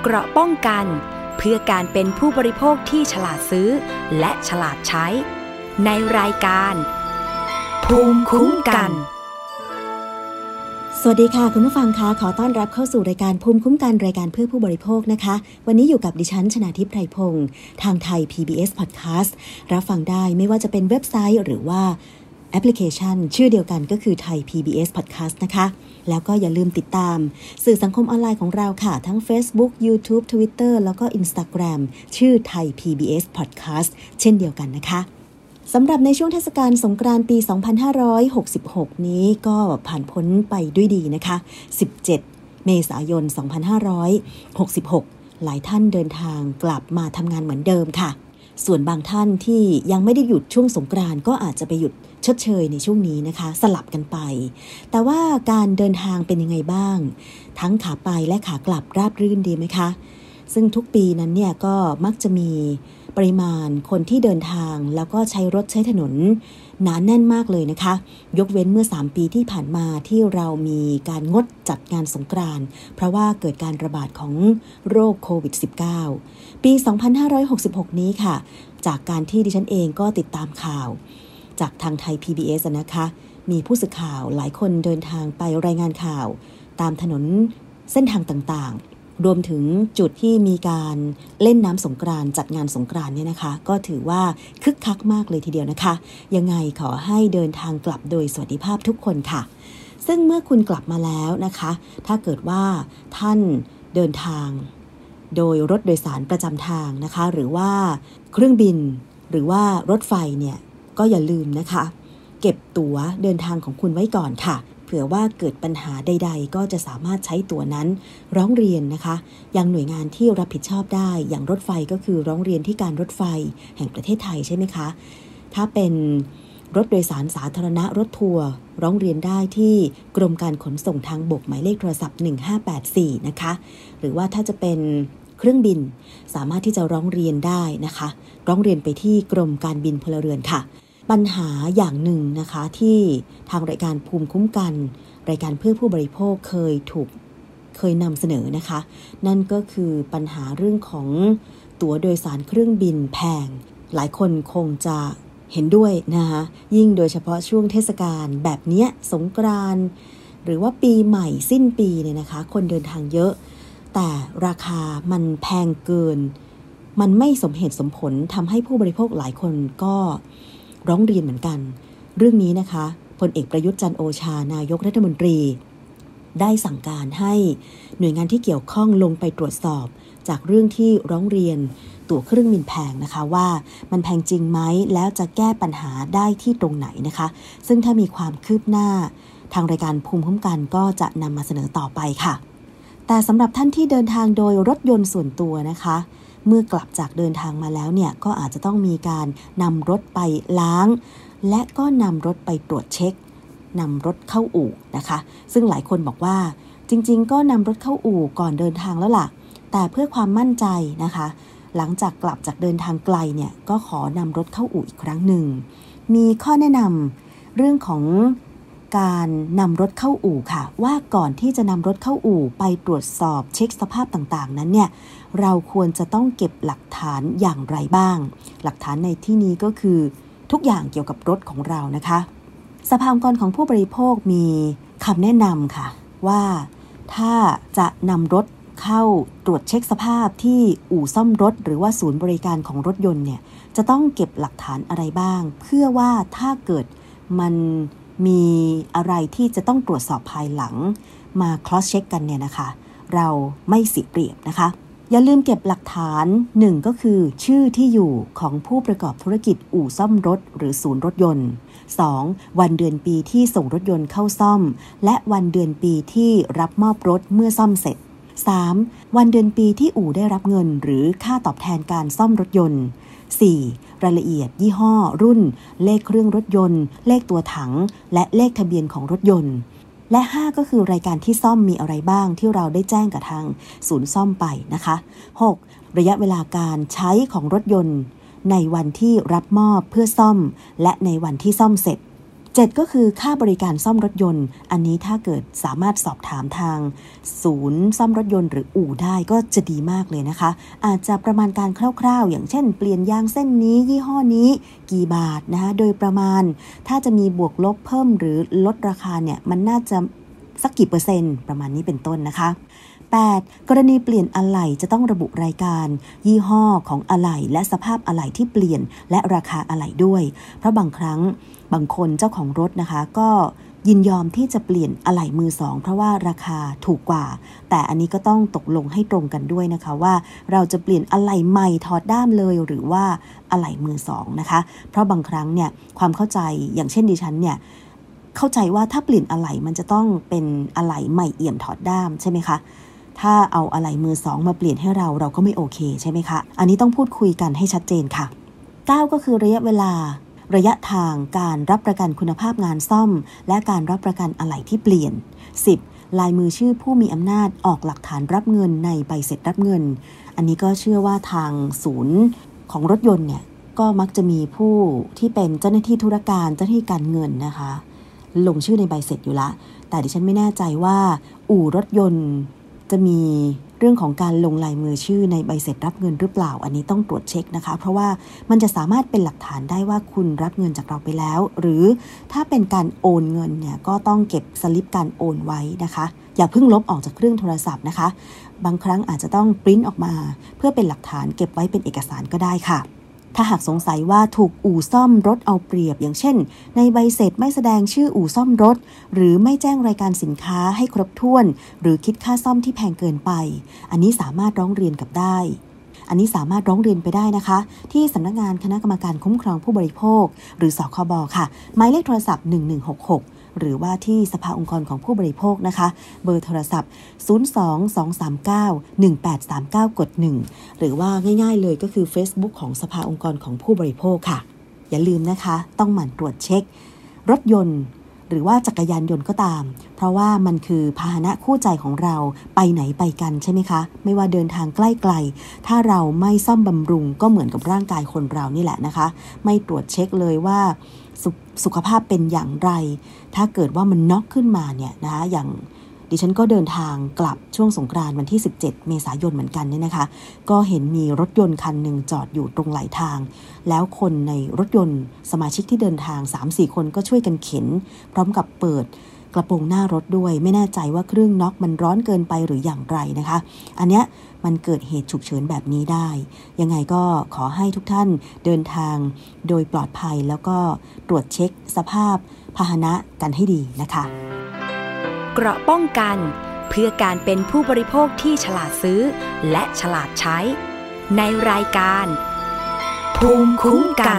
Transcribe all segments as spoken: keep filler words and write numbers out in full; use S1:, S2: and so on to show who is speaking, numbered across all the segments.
S1: เกราะป้องกันเพื่อการเป็นผู้บริโภคที่ฉลาดซื้อและฉลาดใช้ในรายการภูมิคุ้มกัน
S2: สวัสดีค่ะคุณผู้ฟังคะขอต้อนรับเข้าสู่รายการภูมิคุ้มกันรายการเพื่อผู้บริโภคนะคะวันนี้อยู่กับดิฉันชนาทิพย์ไพรพงศ์ทางไทย พี บี เอส Podcast รับฟังได้ไม่ว่าจะเป็นเว็บไซต์หรือว่าแอปพลิเคชันชื่อเดียวกันก็คือไทย พี บี เอส Podcast นะคะแล้วก็อย่าลืมติดตามสื่อสังคมออนไลน์ของเราค่ะทั้ง Facebook YouTube Twitter แล้วก็ Instagram ชื่อไทย พี บี เอส Podcast เช่นเดียวกันนะคะสำหรับในช่วงเทศกาลสงกรานต์ปี สองพันห้าร้อยหกสิบหก นี้ก็ผ่านพ้นไปด้วยดีนะคะสิบเจ็ดเมษายน สองพันห้าร้อยหกสิบหก หลายท่านเดินทางกลับมาทำงานเหมือนเดิมค่ะส่วนบางท่านที่ยังไม่ได้หยุดช่วงสงกรานต์ก็อาจจะไปหยุดชดเชยในช่วงนี้นะคะสลับกันไปแต่ว่าการเดินทางเป็นยังไงบ้างทั้งขาไปและขากลับราบรื่นดีไหมคะซึ่งทุกปีนั้นเนี่ยก็มักจะมีปริมาณคนที่เดินทางแล้วก็ใช้รถใช้ถนนหนาแน่นมากเลยนะคะยกเว้นเมื่อสามปีที่ผ่านมาที่เรามีการงดจัดงานสงกรานต์เพราะว่าเกิดการระบาดของโรคโควิด สิบเก้า ปี สองพันห้าร้อยหกสิบหก นี้ค่ะจากการที่ดิฉันเองก็ติดตามข่าวจากทางไทย พี บี เอส นะคะมีผู้สื่อข่าวหลายคนเดินทางไปรายงานข่าวตามถนนเส้นทางต่างๆรวมถึงจุดที่มีการเล่นน้ำสงกรานต์จัดงานสงกรานต์เนี่ยนะคะก็ถือว่าคึกคักมากเลยทีเดียวนะคะยังไงขอให้เดินทางกลับโดยสวัสดิภาพทุกคนค่ะซึ่งเมื่อคุณกลับมาแล้วนะคะถ้าเกิดว่าท่านเดินทางโดยรถโดยสารประจำทางนะคะหรือว่าเครื่องบินหรือว่ารถไฟเนี่ยก็อย่าลืมนะคะเก็บตั๋วเดินทางของคุณไว้ก่อนค่ะเผื่อว่าเกิดปัญหาใดๆก็จะสามารถใช้ตั๋วนั้นร้องเรียนนะคะยังหน่วยงานที่รับผิดชอบได้อย่างรถไฟก็คือร้องเรียนที่การรถไฟแห่งประเทศไทยใช่ไหมคะถ้าเป็นรถโดยสารสาธารณะรถทัวร์ร้องเรียนได้ที่กรมการขนส่งทางบกหมายเลขโทรศัพท์หนึ่งห้าแปดสี่นะคะหรือว่าถ้าจะเป็นเครื่องบินสามารถที่จะร้องเรียนได้นะคะร้องเรียนไปที่กรมการบินพลเรือนค่ะปัญหาอย่างหนึ่งนะคะที่ทางรายการภูมิคุ้มกันรายการเพื่อผู้บริโภคเคยถูกเคยนำเสนอนะคะนั่นก็คือปัญหาเรื่องของตั๋วโดยสารเครื่องบินแพงหลายคนคงจะเห็นด้วยนะคะยิ่งโดยเฉพาะช่วงเทศกาลแบบนี้สงกรานต์หรือว่าปีใหม่สิ้นปีเนี่ยนะคะคนเดินทางเยอะแต่ราคามันแพงเกินมันไม่สมเหตุสมผลทำให้ผู้บริโภคหลายคนก็ร้องเรียนเหมือนกันเรื่องนี้นะคะพลเอกประยุทธ์จันทร์โอชานายกรัฐมนตรีได้สั่งการให้หน่วยงานที่เกี่ยวข้องลงไปตรวจสอบจากเรื่องที่ร้องเรียนตั๋วเครื่องบินแพงนะคะว่ามันแพงจริงไหมแล้วจะแก้ปัญหาได้ที่ตรงไหนนะคะซึ่งถ้ามีความคืบหน้าทางรายการภูมิคุ้มกันก็จะนำมาเสนอต่อไปค่ะแต่สำหรับท่านที่เดินทางโดยรถยนต์ส่วนตัวนะคะเมื่อกลับจากเดินทางมาแล้วเนี่ยก็อาจจะต้องมีการนำรถไปล้างและก็นำรถไปตรวจเช็คนำรถเข้าอู่นะคะซึ่งหลายคนบอกว่าจริงๆก็นำรถเข้าอู่ก่อนเดินทางแล้วล่ะแต่เพื่อความมั่นใจนะคะหลังจากกลับจากเดินทางไกลเนี่ยก็ขอนำรถเข้าอู่อีกครั้งหนึ่งมีข้อแนะนำเรื่องของการนำรถเข้าอู่ค่ะว่าก่อนที่จะนำรถเข้าอู่ไปตรวจสอบเช็คสภาพต่างๆนั้นเนี่ยเราควรจะต้องเก็บหลักฐานอย่างไรบ้างหลักฐานในที่นี้ก็คือทุกอย่างเกี่ยวกับรถของเรานะคะสภาองค์กรของผู้บริโภคมีคำแนะนำค่ะว่าถ้าจะนำรถเข้าตรวจเช็คสภาพที่อู่ซ่อมรถหรือว่าศูนย์บริการของรถยนต์เนี่ยจะต้องเก็บหลักฐานอะไรบ้างเพื่อว่าถ้าเกิดมันมีอะไรที่จะต้องตรวจสอบภายหลังมา cross check กันเนี่ยนะคะเราไม่เสียเปรียบนะคะอย่าลืมเก็บหลักฐานหนึ่งก็คือชื่อที่อยู่ของผู้ประกอบธุรกิจอู่ซ่อมรถหรือศูนย์รถยนต์สองวันเดือนปีที่ส่งรถยนต์เข้าซ่อมและวันเดือนปีที่รับมอบรถเมื่อซ่อมเสร็จสามวันเดือนปีที่อู่ได้รับเงินหรือค่าตอบแทนการซ่อมรถยนต์สี่รายละเอียดยี่ห้อรุ่นเลขเครื่องรถยนต์เลขตัวถังและเลขทะเบียนของรถยนต์และห้าก็คือรายการที่ซ่อมมีอะไรบ้างที่เราได้แจ้งกับทางศูนย์ซ่อมไปนะคะหกระยะเวลาการใช้ของรถยนต์ในวันที่รับมอบเพื่อซ่อมและในวันที่ซ่อมเสร็จเจ็ดก็คือค่าบริการซ่อมรถยนต์อันนี้ถ้าเกิดสามารถสอบถามทางศูนย์ซ่อมรถยนต์หรืออู่ได้ก็จะดีมากเลยนะคะอาจจะประมาณการคร่าวๆอย่างเช่นเปลี่ยนยางเส้นนี้ยี่ห้อนี้กี่บาทนะคะโดยประมาณถ้าจะมีบวกลบเพิ่มหรือลดราคาเนี่ยมันน่าจะสักกี่เปอร์เซ็นต์ประมาณนี้เป็นต้นนะคะแปดกรณีเปลี่ยนอะไหล่จะต้องระบุรายการยี่ห้อของอะไหล่และสภาพอะไหล่ที่เปลี่ยนและราคาอะไหล่ด้วยเพราะบางครั้งบางคนเจ้าของรถนะคะก็ยินยอมที่จะเปลี่ยนอะไหล่มือสองเพราะว่าราคาถูกกว่าแต่อันนี้ก็ต้องตกลงให้ตรงกันด้วยนะคะว่าเราจะเปลี่ยนอะไหล่ใหม่ถอดด้ามเลยหรือว่าอะไหล่มือสองนะคะเพราะบางครั้งเนี่ยความเข้าใจอย่างเช่นดิฉันเนี่ยเข้าใจว่าถ้าเปลี่ยนอะไหล่มันจะต้องเป็นอะไหล่ใหม่เอี่ยมถอดด้ามใช่ไหมคะถ้าเอาอะไหล่มือสองมาเปลี่ยนให้เราเราก็ไม่โอเคใช่ไหมคะอันนี้ต้องพูดคุยกันให้ชัดเจนค่ะเก้าก็คือระยะเวลาระยะทางการรับประกันคุณภาพงานซ่อมและการรับประกันอะไหล่ที่เปลี่ยนสิบลายมือชื่อผู้มีอำนาจออกหลักฐานรับเงินในใบเสร็จรับเงินอันนี้ก็เชื่อว่าทางศูนย์ของรถยนต์เนี่ยก็มักจะมีผู้ที่เป็นเจ้าหน้าที่ธุรการเจ้าหน้าที่การเงินนะคะลงชื่อในใบเสร็จอยู่ละแต่ดิฉันไม่แน่ใจว่าอู่รถยนต์จะมีเรื่องของการลงลายมือชื่อในใบเสร็จรับเงินหรือเปล่าอันนี้ต้องตรวจเช็คนะคะเพราะว่ามันจะสามารถเป็นหลักฐานได้ว่าคุณรับเงินจากเราไปแล้วหรือถ้าเป็นการโอนเงินเนี่ยก็ต้องเก็บสลิปการโอนไว้นะคะอย่าเพิ่งลบออกจากเครื่องโทรศัพท์นะคะบางครั้งอาจจะต้องปริ้นออกมาเพื่อเป็นหลักฐานเก็บไว้เป็นเอกสารก็ได้ค่ะถ้าหากสงสัยว่าถูกอู่ซ่อมรถเอาเปรียบอย่างเช่นในใบเสร็จไม่แสดงชื่ออู่ซ่อมรถหรือไม่แจ้งรายการสินค้าให้ครบถ้วนหรือคิดค่าซ่อมที่แพงเกินไปอันนี้สามารถร้องเรียนกับได้อันนี้สามารถร้องเรียนไปได้นะคะที่สำนักงานคณะกรรมการคุ้มครองผู้บริโภคหรือสคบค่ะหมายเลขโทรศัพท์หนึ่งหนึ่งหกหกหรือว่าที่สภาองค์กรของผู้บริโภคนะคะเบอร์โทรศัพท์ศูนย์ สอง สอง สาม เก้า หนึ่ง แปด สาม เก้า กด หนึ่งหรือว่าง่ายๆเลยก็คือ Facebook ของสภาองค์กรของผู้บริโภคค่ะอย่าลืมนะคะต้องหมั่นตรวจเช็ครถยนต์หรือว่าจักรยานยนต์ก็ตามเพราะว่ามันคือพาหนะคู่ใจของเราไปไหนไปกันใช่ไหมคะไม่ว่าเดินทางใกล้ไกลถ้าเราไม่ซ่อมบำรุงก็เหมือนกับร่างกายคนเรานี่แหละนะคะไม่ตรวจเช็คเลยว่าสสุขภาพเป็นอย่างไรถ้าเกิดว่ามันน็อกขึ้นมาเนี่ยนะคะอย่างดิฉันก็เดินทางกลับช่วงสงกรานต์วันที่สิบเจ็ดเมษายนเหมือนกันเนี่ยนะคะก็เห็นมีรถยนต์คันหนึ่งจอดอยู่ตรงไหลทางแล้วคนในรถยนต์สมาชิกที่เดินทาง สามสี่ คนก็ช่วยกันเข็นพร้อมกับเปิดกระโปรงหน้ารถด้วยไม่แน่ใจว่าเครื่องน็อกมันร้อนเกินไปหรืออย่างไรนะคะอันเนี้ยมันเกิดเหตุฉุกเฉินแบบนี้ได้ยังไงก็ขอให้ทุกท่านเดินทางโดยปลอดภัยแล้วก็ตรวจเช็คสภาพพาหนะกันให้ดีนะคะ
S1: เกราะป้องกันเพื่อการเป็นผู้บริโภคที่ฉลาดซื้อและฉลาดใช้ในรายการภูมิคุ้มกัน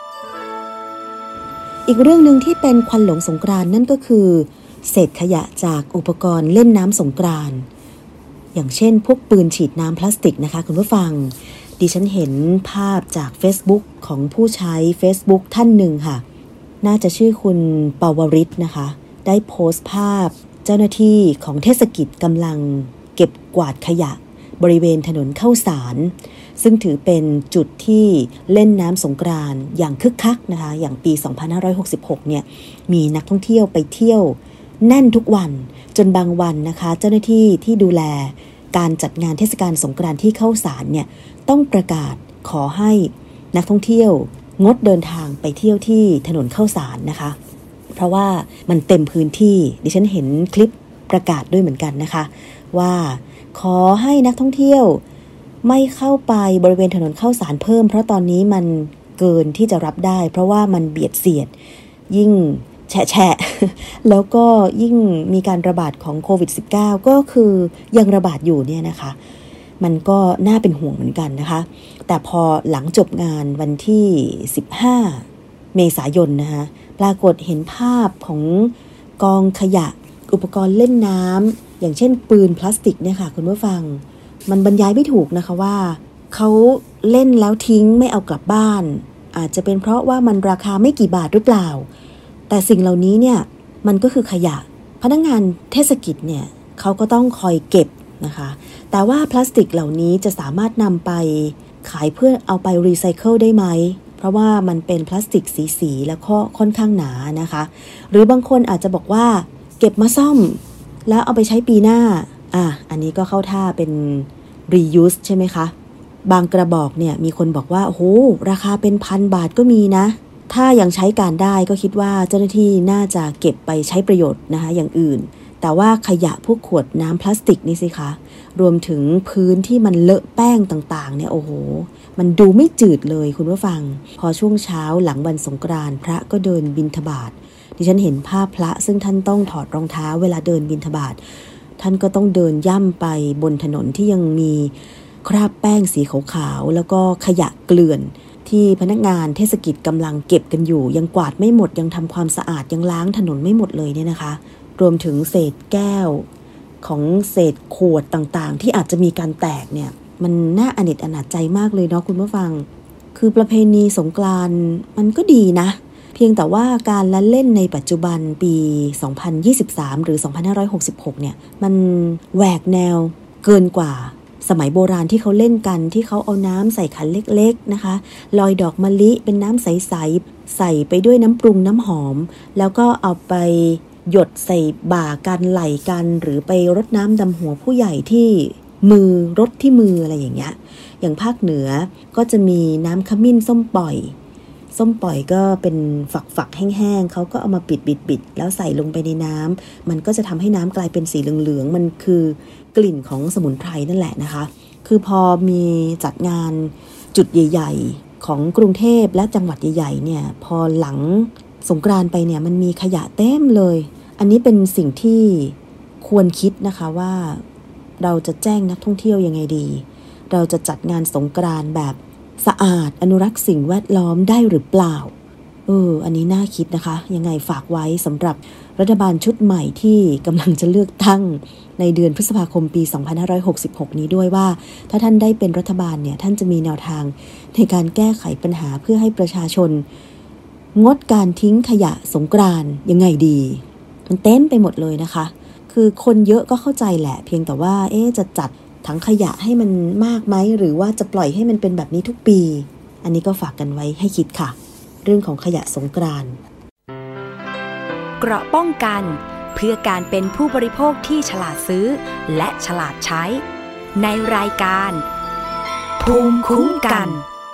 S2: อีกเรื่องนึงที่เป็นควันหลงสงกรานต์นั่นก็คือเศษขยะจากอุปกรณ์เล่นน้ำสงกรานต์อย่างเช่นพวกปืนฉีดน้ำพลาสติกนะคะคุณผู้ฟังดิฉันเห็นภาพจาก Facebook ของผู้ใช้ Facebook ท่านหนึ่งค่ะน่าจะชื่อคุณปวริศนะคะได้โพสต์ภาพเจ้าหน้าที่ของเทศกิจกำลังเก็บกวาดขยะบริเวณถนนเข้าสารซึ่งถือเป็นจุดที่เล่นน้ำสงกรานต์อย่างคึกคักนะคะอย่างปีสองพันห้าร้อยหกสิบหกเนี่ยมีนักท่องเที่ยวไปเที่ยวแน่นทุกวันจนบางวันนะคะเจ้าหน้าที่ที่ดูแลการจัดงานเทศกาลสงกรานต์ที่เข้าสารเนี่ยต้องประกาศขอให้นักท่องเที่ยวงดเดินทางไปเที่ยวที่ถนนเข้าสารนะคะเพราะว่ามันเต็มพื้นที่ดิฉันเห็นคลิปประกาศด้วยเหมือนกันนะคะว่าขอให้นักท่องเที่ยวไม่เข้าไปบริเวณถนนเข้าสารเพิ่มเพราะตอนนี้มันเกินที่จะรับได้เพราะว่ามันเบียดเสียดยิ่งแฉะๆแล้วก็ยิ่งมีการระบาดของโควิด สิบเก้า ก็คือยังระบาดอยู่เนี่ยนะคะมันก็น่าเป็นห่วงเหมือนกันนะคะแต่พอหลังจบงานวันที่สิบห้าเมษายนนะคะปรากฏเห็นภาพของกองขยะอุปกรณ์เล่นน้ำอย่างเช่นปืนพลาสติกเนี่ยค่ะคุณผู้ฟังมันบรรยายไม่ถูกนะคะว่าเขาเล่นแล้วทิ้งไม่เอากลับบ้านอาจจะเป็นเพราะว่ามันราคาไม่กี่บาทหรือเปล่าแต่สิ่งเหล่านี้เนี่ยมันก็คือขยะพนักงานเทศกิจเนี่ยเขาก็ต้องคอยเก็บนะคะแต่ว่าพลาสติกเหล่านี้จะสามารถนำไปขายเพื่อเอาไปรีไซเคิลได้ไหมเพราะว่ามันเป็นพลาสติกสีๆแล้วก็ค่อนข้างหนานะคะหรือบางคนอาจจะบอกว่าเก็บมาซ่อมแล้วเอาไปใช้ปีหน้าอ่ะอันนี้ก็เข้าท่าเป็น reuse ใช่ไหมคะบางกระบอกเนี่ยมีคนบอกว่าโอ้โหราคาเป็นพันบาทก็มีนะถ้ายังใช้การได้ก็คิดว่าเจ้าหน้าที่น่าจะเก็บไปใช้ประโยชน์นะคะอย่างอื่นแต่ว่าขยะพวกขวดน้ำพลาสติกนี่สิคะรวมถึงพื้นที่มันเลอะแป้งต่างๆเนี่ยโอ้โหมันดูไม่จืดเลยคุณผู้ฟังพอช่วงเช้าหลังวันสงกรานต์พระก็เดินบิณฑบาตดิฉันเห็นภาพพระซึ่งท่านต้องถอดรองเท้าเวลาเดินบิณฑบาตท่านก็ต้องเดินย่ำไปบนถนนที่ยังมีคราบแป้งสีขาวๆแล้วก็ขยะเกลื่อนที่พนักงานเทศกิจกำลังเก็บกันอยู่ยังกวาดไม่หมดยังทำความสะอาดยังล้างถนนไม่หมดเลยเนี่ยนะคะรวมถึงเศษแก้วของเศษขวดต่างๆที่อาจจะมีการแตกเนี่ยมันน่าอเนจอนาจใจมากเลยเนาะคุณผู้ฟังคือประเพณีสงกรานต์มันก็ดีนะเพียงแต่ว่าการละเล่นในปัจจุบันปีสองพันยี่สิบสามหรือสองพันห้าร้อยหกสิบหกเนี่ยมันแหวกแนวเกินกว่าสมัยโบราณที่เขาเล่นกันที่เขาเอาน้ำใส่ขันเล็กๆนะคะลอยดอกมะลิเป็นน้ำใสๆใส่ไปด้วยน้ำปรุงน้ำหอมแล้วก็เอาไปหยดใส่บ่ากันไหล่กันหรือไปรดน้ำดำหัวผู้ใหญ่ที่มือรดที่มืออะไรอย่างเงี้ยอย่างภาคเหนือก็จะมีน้ำขมิ้นส้มปล่อยส้มปล่อยก็เป็นฝักๆแห้งๆเขาก็เอามาปิดๆๆแล้วใส่ลงไปในน้ำมันก็จะทำให้น้ำกลายเป็นสีเหลืองๆมันคือกลิ่นของสมุนไพรนั่นแหละนะคะคือพอมีจัดงานจุดใหญ่ๆของกรุงเทพและจังหวัดใหญ่ๆเนี่ยพอหลังสงกรานต์ไปเนี่ยมันมีขยะเต็มเลยอันนี้เป็นสิ่งที่ควรคิดนะคะว่าเราจะแจ้งนักท่องเที่ยวยังไงดีเราจะจัดงานสงกรานต์แบบสะอาดอนุรักษ์สิ่งแวดล้อมได้หรือเปล่าเอออันนี้น่าคิดนะคะยังไงฝากไว้สำหรับรัฐบาลชุดใหม่ที่กำลังจะเลือกตั้งในเดือนพฤษภาคมปีสองพันห้าร้อยหกสิบหกนี้ด้วยว่าถ้าท่านได้เป็นรัฐบาลเนี่ยท่านจะมีแนวทางในการแก้ไขปัญหาเพื่อให้ประชาชนงดการทิ้งขยะสงกรานต์ยังไงดีมันเต็มไปหมดเลยนะคะคือคนเยอะก็เข้าใจแหละเพียงแต่ว่าเอ๊ะจะจัดถังขยะให้มันมากไหมหรือว่าจะปล่อยให้มันเป็นแบบนี้ทุกปีอันนี้ก็ฝากกันไว้ให้คิดค่ะเรื่องของขยะสงกรานต์
S1: เกราะป้องกันเพื่อการเป็นผู้บริโภคที่ฉลาดซื้อและฉลาดใช้ในรายการภูมิคุ้มกัน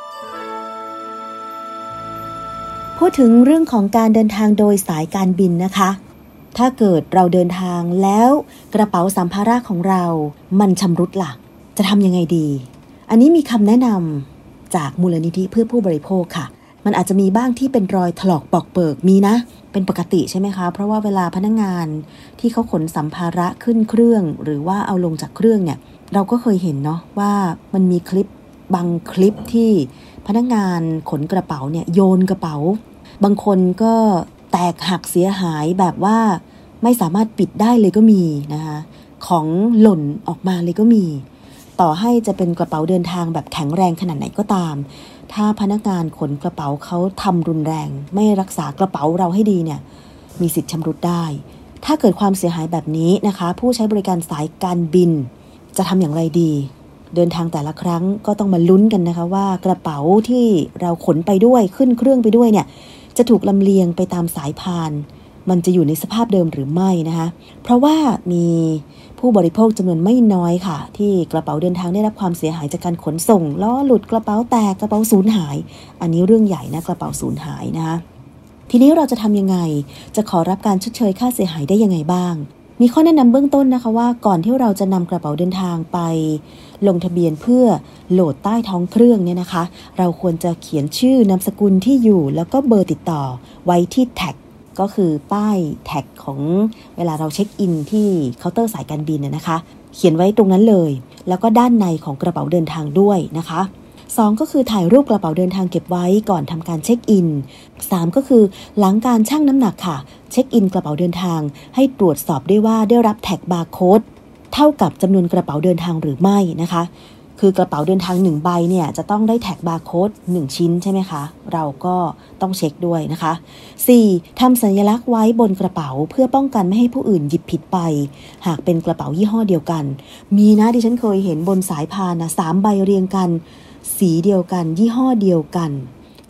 S2: พูดถึงเรื่องของการเดินทางโดยสายการบินนะคะถ้าเกิดเราเดินทางแล้วกระเป๋าสัมภาระของเรามันชำรุดล่ะจะทำยังไงดีอันนี้มีคำแนะนำจากมูลนิธิเพื่อผู้บริโภคค่ะมันอาจจะมีบ้างที่เป็นรอยถลอกปอกเปิกมีนะเป็นปกติใช่ไหมคะเพราะว่าเวลาพนักงานที่เขาขนสัมภาระขึ้นเครื่องหรือว่าเอาลงจากเครื่องเนี่ยเราก็เคยเห็นเนาะว่ามันมีคลิปบางคลิปที่พนักงานขนกระเป๋าเนี่ยโยนกระเป๋าบางคนก็แตกหักเสียหายแบบว่าไม่สามารถปิดได้เลยก็มีนะคะของหล่นออกมาเลยก็มีต่อให้จะเป็นกระเป๋าเดินทางแบบแข็งแรงขนาดไหนก็ตามถ้าพนักงานขนกระเป๋าเขาทำรุนแรงไม่รักษากระเป๋าเราให้ดีเนี่ยมีสิทธิ์ชำรุดได้ถ้าเกิดความเสียหายแบบนี้นะคะผู้ใช้บริการสายการบินจะทำอย่างไรดีเดินทางแต่ละครั้งก็ต้องมาลุ้นกันนะคะว่ากระเป๋าที่เราขนไปด้วยขึ้นเครื่องไปด้วยเนี่ยจะถูกลำเลียงไปตามสายพานมันจะอยู่ในสภาพเดิมหรือไม่นะคะเพราะว่ามีผู้บริโภคจำนวนไม่น้อยค่ะที่กระเป๋าเดินทางได้รับความเสียหายจากการขนส่งล้อหลุดกระเป๋าแตกกระเป๋าสูญหายอันนี้เรื่องใหญ่นะกระเป๋าสูญหายนะคะทีนี้เราจะทำยังไงจะขอรับการชดเชยค่าเสียหายได้ยังไงบ้างมีข้อแนะนำเบื้องต้นนะคะว่าก่อนที่เราจะนำกระเป๋าเดินทางไปลงทะเบียนเพื่อโหลดใต้ท้องเครื่องเนี่ยนะคะเราควรจะเขียนชื่อนามสกุลที่อยู่แล้วก็เบอร์ติดต่อไว้ที่แท็กก็คือป้ายแท็กของเวลาเราเช็คอินที่เคาน์เตอร์สายการบินนะคะ เขียนไว้ตรงนั้นเลยแล้วก็ด้านในของกระเป๋าเดินทางด้วยนะคะสองก็คือถ่ายรูปกระเป๋าเดินทางเก็บไว้ก่อนทำการเช็คอินสามก็คือหลังการชั่งน้ำหนักค่ะเช็คอินกระเป๋าเดินทางให้ตรวจสอบด้วยว่าได้รับแท็กบาร์โค้ดเท่ากับจำนวนกระเป๋าเดินทางหรือไม่นะคะคือกระเป๋าเดินทางหนึ่งใบเนี่ยจะต้องได้แท็กบาร์โค้ดหนึ่งชิ้นใช่ไหมคะเราก็ต้องเช็คด้วยนะคะสี่ทำสัญลักษณ์ไว้บนกระเป๋าเพื่อป้องกันไม่ให้ผู้อื่นหยิบผิดไปหากเป็นกระเป๋ายี่ห้อเดียวกันมีนะดิฉันเคยเห็นบนสายพานนะสามใบเรียงกันสีเดียวกันยี่ห้อเดียวกัน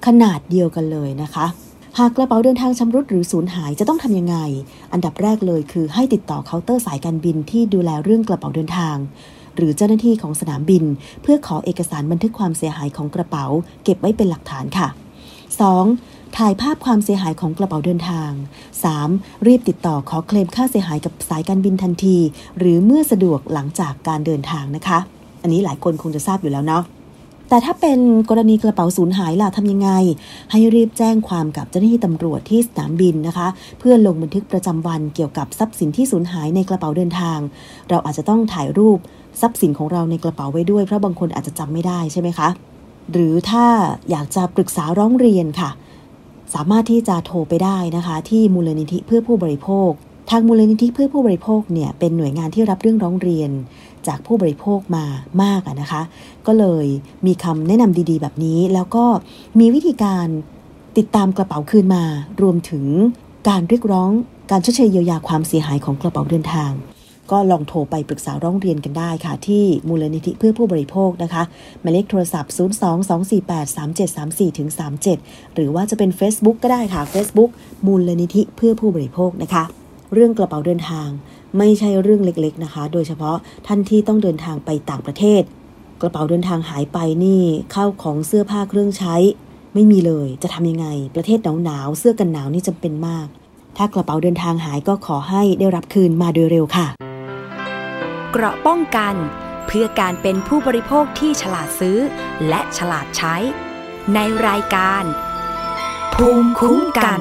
S2: ขนาดเดียวกันเลยนะคะหากกระเป๋าเดินทางชำรุดหรือสูญหายจะต้องทำยังไงอันดับแรกเลยคือให้ติดต่อเคาน์เตอร์สายการบินที่ดูแลเรื่องกระเป๋าเดินทางหรือเจ้าหน้าที่ของสนามบินเพื่อขอเอกสารบันทึกความเสียหายของกระเป๋าเก็บไว้เป็นหลักฐานค่ะ สอง. ถ่ายภาพความเสียหายของกระเป๋าเดินทาง สาม. รีบติดต่อขอเคลมค่าเสียหายกับสายการบินทันทีหรือเมื่อสะดวกหลังจากการเดินทางนะคะอันนี้หลายคนคงจะทราบอยู่แล้วเนาะแต่ถ้าเป็นกรณีกระเป๋าสูญหายล่ะทำยังไงให้รีบแจ้งความกับเจ้าหน้าที่ตำรวจที่สนามบินนะคะเพื่อลงบันทึกประจำวันเกี่ยวกับทรัพย์สินที่สูญหายในกระเป๋าเดินทางเราอาจจะต้องถ่ายรูปทรัพย์สินของเราในกระเป๋าไว้ด้วยเพราะบางคนอาจจะจำไม่ได้ใช่ไหมคะหรือถ้าอยากจะปรึกษาร้องเรียนค่ะสามารถที่จะโทรไปได้นะคะที่มูลนิธิเพื่อผู้บริโภคทางมูลนิธิเพื่อผู้บริโภคเนี่ยเป็นหน่วยงานที่รับเรื่องร้องเรียนจากผู้บริโภคมามากนะคะก็เลยมีคำแนะนำดีๆแบบนี้แล้วก็มีวิธีการติดตามกระเป๋าคืนมารวมถึงการเรียกร้องการชดเชยเยียวยาความเสียหายของกระเป๋าเดินทางก็ลองโทรไปปรึกษาร้องเรียนกันได้ค่ะที่มูลนิธิเพื่อผู้บริโภคนะคะหมายเลขโทรศัพท์ ศูนย์ สอง สอง สี่ แปด สาม เจ็ด สาม สี่ สาม เจ็ด หรือว่าจะเป็น Facebook ก็ได้ค่ะ Facebook มูลนิธิเพื่อผู้บริโภคนะคะเรื่องกระเป๋าเดินทางไม่ใช่เรื่องเล็กๆนะคะโดยเฉพาะท่านที่ต้องเดินทางไปต่างประเทศกระเป๋าเดินทางหายไปนี่ข้าวของเสื้อผ้าเครื่องใช้ไม่มีเลยจะทำยังไงประเทศหนาวๆเสื้อกันหนาวนี่จำเป็นมากถ้ากระเป๋าเดินทางหายก็ขอให้ได้รับคืนมาโดยเร็วค่ะ
S1: เกราะป้องกันเพื่อการเป็นผู้บริโภคที่ฉลาดซื้อและฉลาดใช้ในรายการภูมิคุ้มกัน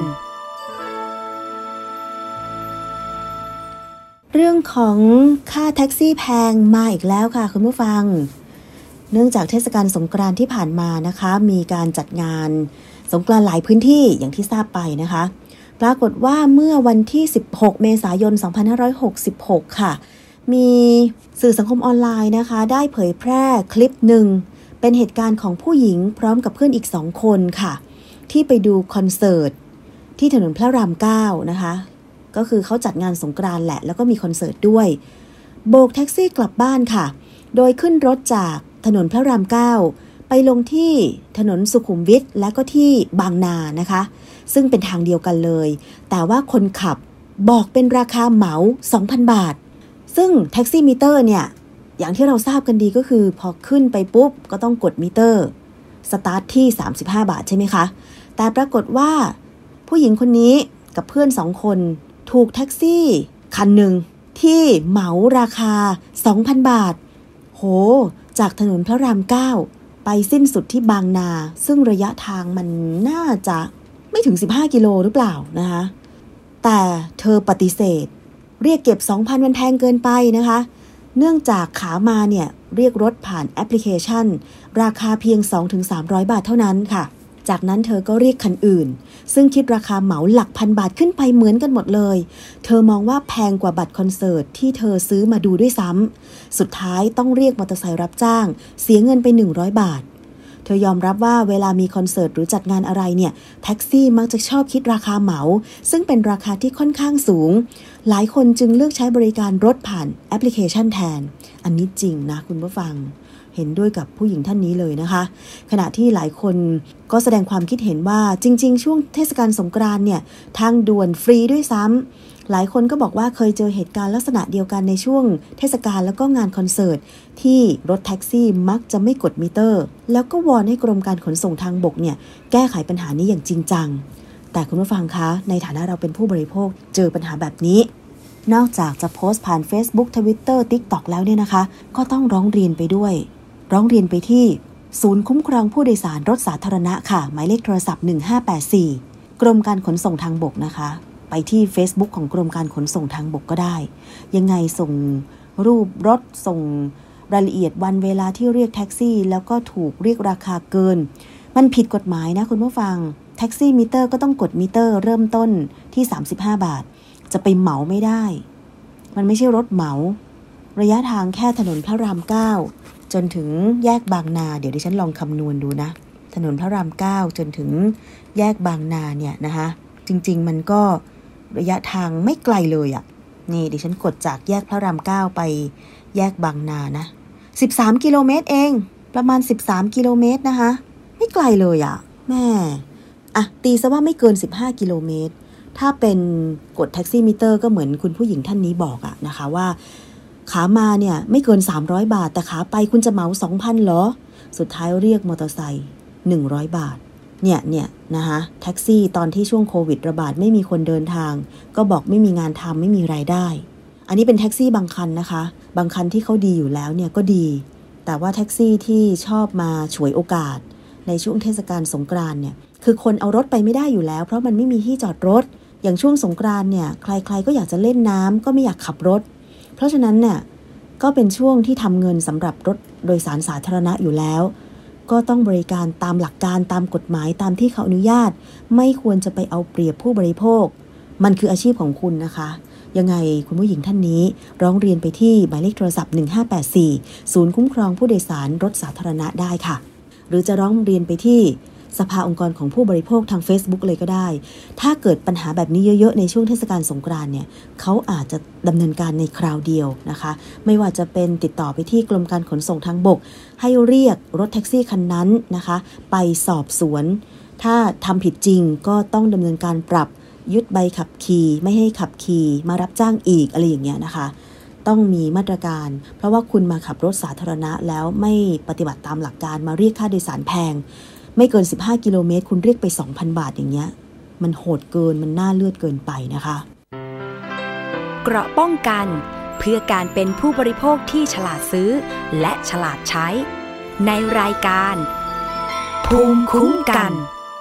S2: เรื่องของค่าแท็กซี่แพงมาอีกแล้วค่ะคุณผู้ฟังเนื่องจากเทศกาลสงกรานต์ที่ผ่านมานะคะมีการจัดงานสงกรานต์หลายพื้นที่อย่างที่ทราบไปนะคะปรากฏว่าเมื่อวันที่สิบหกเมษายนสองพันห้าร้อยหกสิบหกค่ะมีสื่อสังคมออนไลน์นะคะได้เผยแพร่คลิปหนึ่งเป็นเหตุการณ์ของผู้หญิงพร้อมกับเพื่อนอีกสองคนค่ะที่ไปดูคอนเสิร์ตที่ถนนพระรามเก้านะคะก็คือเขาจัดงานสงกรานต์แหละแล้วก็มีคอนเสิร์ตด้วยโบกแท็กซี่กลับบ้านค่ะโดยขึ้นรถจากถนนพระรามเก้าไปลงที่ถนนสุขุมวิทและก็ที่บางนานะคะซึ่งเป็นทางเดียวกันเลยแต่ว่าคนขับบอกเป็นราคาเหมา สองพัน บาทซึ่งแท็กซี่มิเตอร์เนี่ยอย่างที่เราทราบกันดีก็คือพอขึ้นไปปุ๊บก็ต้องกดมิเตอร์สตาร์ทที่สามสิบห้าบาทใช่ไหมคะแต่ปรากฏว่าผู้หญิงคนนี้กับเพื่อนสองคนถูกแท็กซี่คันหนึ่งที่เหมาราคา สองพัน บาทโหจากถนนพระรามเก้าไปสิ้นสุดที่บางนาซึ่งระยะทางมันน่าจะไม่ถึงสิบห้ากิโลหรือเปล่านะคะแต่เธอปฏิเสธเรียกเก็บ สองพัน มันแพงเกินไปนะคะเนื่องจากขามาเนี่ยเรียกรถผ่านแอปพลิเคชันราคาเพียง สองถึงสามร้อย บาทเท่านั้นค่ะจากนั้นเธอก็เรียกคันอื่นซึ่งคิดราคาเหมาหลักพันบาทขึ้นไปเหมือนกันหมดเลยเธอมองว่าแพงกว่าบัตรคอนเสิร์ตที่เธอซื้อมาดูด้วยซ้ำสุดท้ายต้องเรียกมอเตอร์ไซค์รับจ้างเสียเงินไปหนึ่งร้อยบาทเธอยอมรับว่าเวลามีคอนเสิร์ตหรือจัดงานอะไรเนี่ยแท็กซี่มักจะชอบคิดราคาเหมาซึ่งเป็นราคาที่ค่อนข้างสูงหลายคนจึงเลือกใช้บริการรถผ่านแอปพลิเคชันแทนอันนี้จริงนะคุณผู้ฟังเห็นด้วยกับผู้หญิงท่านนี้เลยนะคะขณะที่หลายคนก็แสดงความคิดเห็นว่าจริงๆช่วงเทศกาลสงกรานต์เนี่ยทางด่วนฟรีด้วยซ้ำหลายคนก็บอกว่าเคยเจอเหตุการณ์ลักษณะเดียวกันในช่วงเทศกาลแล้วก็งานคอนเสิร์ตที่รถแท็กซี่มักจะไม่กดมิเตอร์แล้วก็วอนให้กรมการขนส่งทางบกเนี่ยแก้ไขปัญหานี้อย่างจริงจังแต่คุณผู้ฟังคะในฐานะเราเป็นผู้บริโภคเจอปัญหาแบบนี้นอกจากจะโพสต์ผ่าน Facebook Twitter TikTok แล้วเนี่ยนะคะก็ต้องร้องเรียนไปด้วยร้องเรียนไปที่ศูนย์คุ้มครองผู้โดยสารรถสาธารณะค่ะหมายเลขโทรศัพท์หนึ่งห้าแปดสี่กรมการขนส่งทางบกนะคะไปที่ Facebook ของกรมการขนส่งทางบกก็ได้ยังไงส่งรูปรถส่งรายละเอียดวันเวลาที่เรียกแท็กซี่แล้วก็ถูกเรียกราคาเกินมันผิดกฎหมายนะคุณผู้ฟังแท็กซี่มิเตอร์ก็ต้องกดมิเตอร์เริ่มต้นที่สามสิบห้าบาทจะไปเหมาไม่ได้มันไม่ใช่รถเหมาระยะทางแค่ถนนพระรามเก้าจนถึงแยกบางนาเดี๋ยวดิฉันลองคำนวณดูนะถนนพระรามเก้าจนถึงแยกบางนาเนี่ยนะคะจริงๆมันก็ระยะทางไม่ไกลเลยอ่ะนี่ดิฉันกดจากแยกพระรามเก้าไปแยกบางนานะสิบสามกิโลเมตรเองประมาณสิบสามกิโลเมตรนะคะไม่ไกลเลยอ่ะแม่อะตีซะว่าไม่เกินสิบห้ากิโลเมตรถ้าเป็นกดแท็กซี่มิเตอร์ก็เหมือนคุณผู้หญิงท่านนี้บอกอะนะคะว่าขามาเนี่ยไม่เกินสามร้อยบาทแต่ขาไปคุณจะเหมา สองพัน เหรอสุดท้ายเรียกมอเตอร์ไซค์หนึ่งร้อยบาทเนี่ยเนี่ยนะคะแท็กซี่ตอนที่ช่วงโควิดระบาดไม่มีคนเดินทางก็บอกไม่มีงานทำไม่มีรายได้อันนี้เป็นแท็กซี่บางคันนะคะบางคันที่เขาดีอยู่แล้วเนี่ยก็ดีแต่ว่าแท็กซี่ที่ชอบมาฉวยโอกาสในช่วงเทศกาลสงกรานต์เนี่ยคือคนเอารถไปไม่ได้อยู่แล้วเพราะมันไม่มีที่จอดรถอย่างช่วงสงกรานต์เนี่ยใครๆก็อยากจะเล่นน้ำก็ไม่อยากขับรถเพราะฉะนั้นเนี่ยก็เป็นช่วงที่ทำเงินสำหรับรถโดยสารสาธารณะอยู่แล้วก็ต้องบริการตามหลักการตามกฎหมายตามที่เขาอนุญาตไม่ควรจะไปเอาเปรียบผู้บริโภคมันคืออาชีพของคุณนะคะยังไงคุณผู้หญิงท่านนี้ร้องเรียนไปที่หมายเลขโทรศัพท์หนึ่งห้าแปดสี่ศูนย์คุ้มครองผู้โดยสารรถสาธารณะได้ค่ะหรือจะร้องเรียนไปที่สภาองค์กรของผู้บริโภคทาง Facebook เลยก็ได้ถ้าเกิดปัญหาแบบนี้เยอะๆในช่วงเทศกาลสงกรานต์เนี่ยเขาอาจจะดำเนินการในคราวเดียวนะคะไม่ว่าจะเป็นติดต่อไปที่กรมการขนส่งทางบกให้เรียกรถแท็กซี่คันนั้นนะคะไปสอบสวนถ้าทำผิดจริงก็ต้องดำเนินการปรับยึดใบขับขี่ไม่ให้ขับขี่มารับจ้างอีกอะไรอย่างเงี้ยนะคะต้องมีมาตรการเพราะว่าคุณมาขับรถสาธารณะแล้วไม่ปฏิบัติตามหลักการมาเรียกค่าโดยสารแพงไม่เกินสิบห้ากิโลเมตรคุณเรียกไป สองพัน บาทอย่างเงี้ยมันโหดเกินมันน่าเลือดเกินไปนะคะ
S1: เกราะป้องกันเพื่อการเป็นผู้บริโภคที่ฉลาดซื้อและฉลาดใช้ในรายการภูมิคุ้มกัน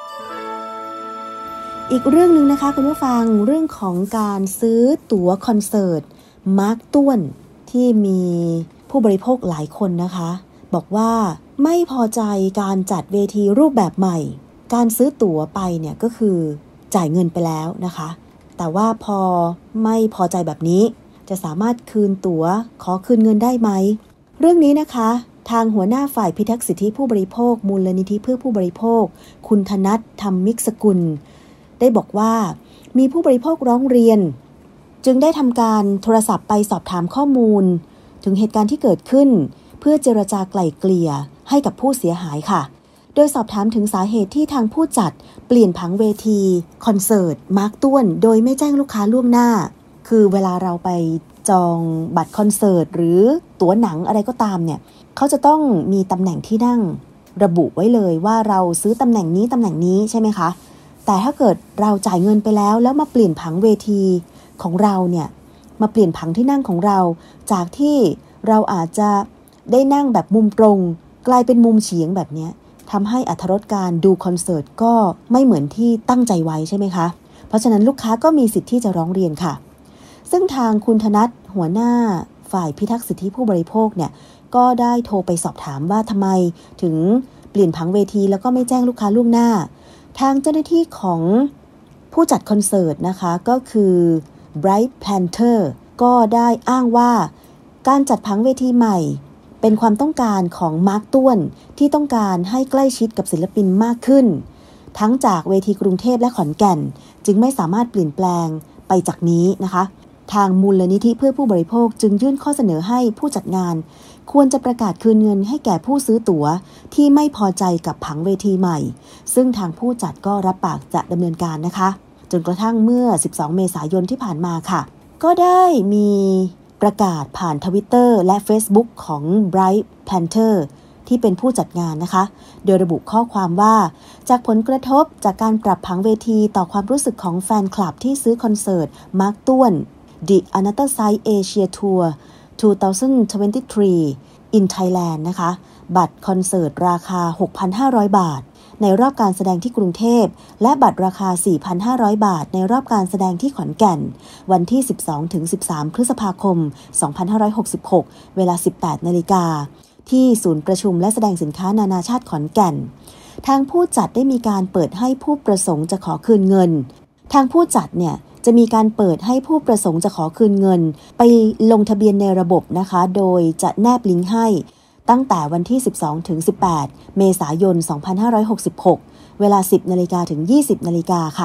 S2: อีกเรื่องนึงนะคะคุณผู้ฟังเรื่องของการซื้อตั๋วคอนเสิร์ตมาร์คต้วนที่มีผู้บริโภคหลายคนนะคะบอกว่าไม่พอใจการจัดเวทีรูปแบบใหม่การซื้อตั๋วไปเนี่ยก็คือจ่ายเงินไปแล้วนะคะแต่ว่าพอไม่พอใจแบบนี้จะสามารถคืนตั๋วขอคืนเงินได้ไหมเรื่องนี้นะคะทางหัวหน้าฝ่ายพิทักษ์สิทธิผู้บริโภคมูลนิธิเพื่อผู้บริโภคคุณธนัทธรรมมิกสกุลได้บอกว่ามีผู้บริโภคร้องเรียนจึงได้ทำการโทรศัพท์ไปสอบถามข้อมูลถึงเหตุการณ์ที่เกิดขึ้นเพื่อเจรจาไกล่เกลี่ยให้กับผู้เสียหายค่ะโดยสอบถามถึงสาเหตุที่ทางผู้จัดเปลี่ยนผังเวทีคอนเสิร์ตมาร์คต้วนโดยไม่แจ้งลูกค้าล่วงหน้าคือเวลาเราไปจองบัตรคอนเสิร์ตหรือตั๋วหนังอะไรก็ตามเนี่ยเขาจะต้องมีตำแหน่งที่นั่งระบุไว้เลยว่าเราซื้อตำแหน่งนี้ตำแหน่งนี้ใช่ไหมคะแต่ถ้าเกิดเราจ่ายเงินไปแล้วแล้วมาเปลี่ยนผังเวทีของเราเนี่ยมาเปลี่ยนผังที่นั่งของเราจากที่เราอาจจะได้นั่งแบบมุมตรงกลายเป็นมุมเฉียงแบบนี้ทำให้อรรถรสการดูคอนเสิร์ตก็ไม่เหมือนที่ตั้งใจไว้ใช่ไหมคะเพราะฉะนั้นลูกค้าก็มีสิทธิ์ที่จะร้องเรียนค่ะซึ่งทางคุณธนัทหัวหน้าฝ่ายพิทักษ์สิทธิผู้บริโภคเนี่ยก็ได้โทรไปสอบถามว่าทำไมถึงเปลี่ยนผังเวทีแล้วก็ไม่แจ้งลูกค้าล่วงหน้าทางเจ้าหน้าที่ของผู้จัดคอนเสิร์ตนะคะก็คือ Bright Panther ก็ได้อ้างว่าการจัดผังเวทีใหม่เป็นความต้องการของมาร์คต้วนที่ต้องการให้ใกล้ชิดกับศิลปินมากขึ้นทั้งจากเวทีกรุงเทพและขอนแก่นจึงไม่สามารถเปลี่ยนแปลงไปจากนี้นะคะทางมูลนิธิเพื่อผู้บริโภคจึงยื่นข้อเสนอให้ผู้จัดงานควรจะประกาศคืนเงินให้แก่ผู้ซื้อตั๋วที่ไม่พอใจกับผังเวทีใหม่ซึ่งทางผู้จัดก็รับปากจะดำเนินการนะคะจนกระทั่งเมื่อสิบสองเมษายนที่ผ่านมาค่ะก็ได้มีประกาศผ่าน Twitter และ Facebook ของ Bright Panther ที่เป็นผู้จัดงานนะคะโดยระบุข้อความว่าจากผลกระทบจากการปรับผังเวทีต่อความรู้สึกของแฟนคลับที่ซื้อคอนเสิร์ตมาร์คต้วน The Another Side Asia Tour สองพันยี่สิบสาม in Thailand นะคะบัตรคอนเสิร์ตราคา หกพันห้าร้อย บาทในรอบการแสดงที่กรุงเทพและบัตรราคา สี่พันห้าร้อย บาทในรอบการแสดงที่ขอนแก่นวันที่ สิบสองถึงสิบสาม พฤษภาคม สองพันห้าร้อยหกสิบหก เวลา สิบแปดนาฬิกาที่ศูนย์ประชุมและแสดงสินค้านานาชาติขอนแก่นทางผู้จัดได้มีการเปิดให้ผู้ประสงค์จะขอคืนเงินทางผู้จัดเนี่ยจะมีการเปิดให้ผู้ประสงค์จะขอคืนเงินไปลงทะเบียนในระบบนะคะโดยจะแนบลิงก์ให้ตั้งแต่วันที่ สิบสองถึงสิบแปด เมษายน สองพันห้าร้อยหกสิบหก เวลา สิบนาฬิกาถึง ยี่สิบนาฬิกาค่ะ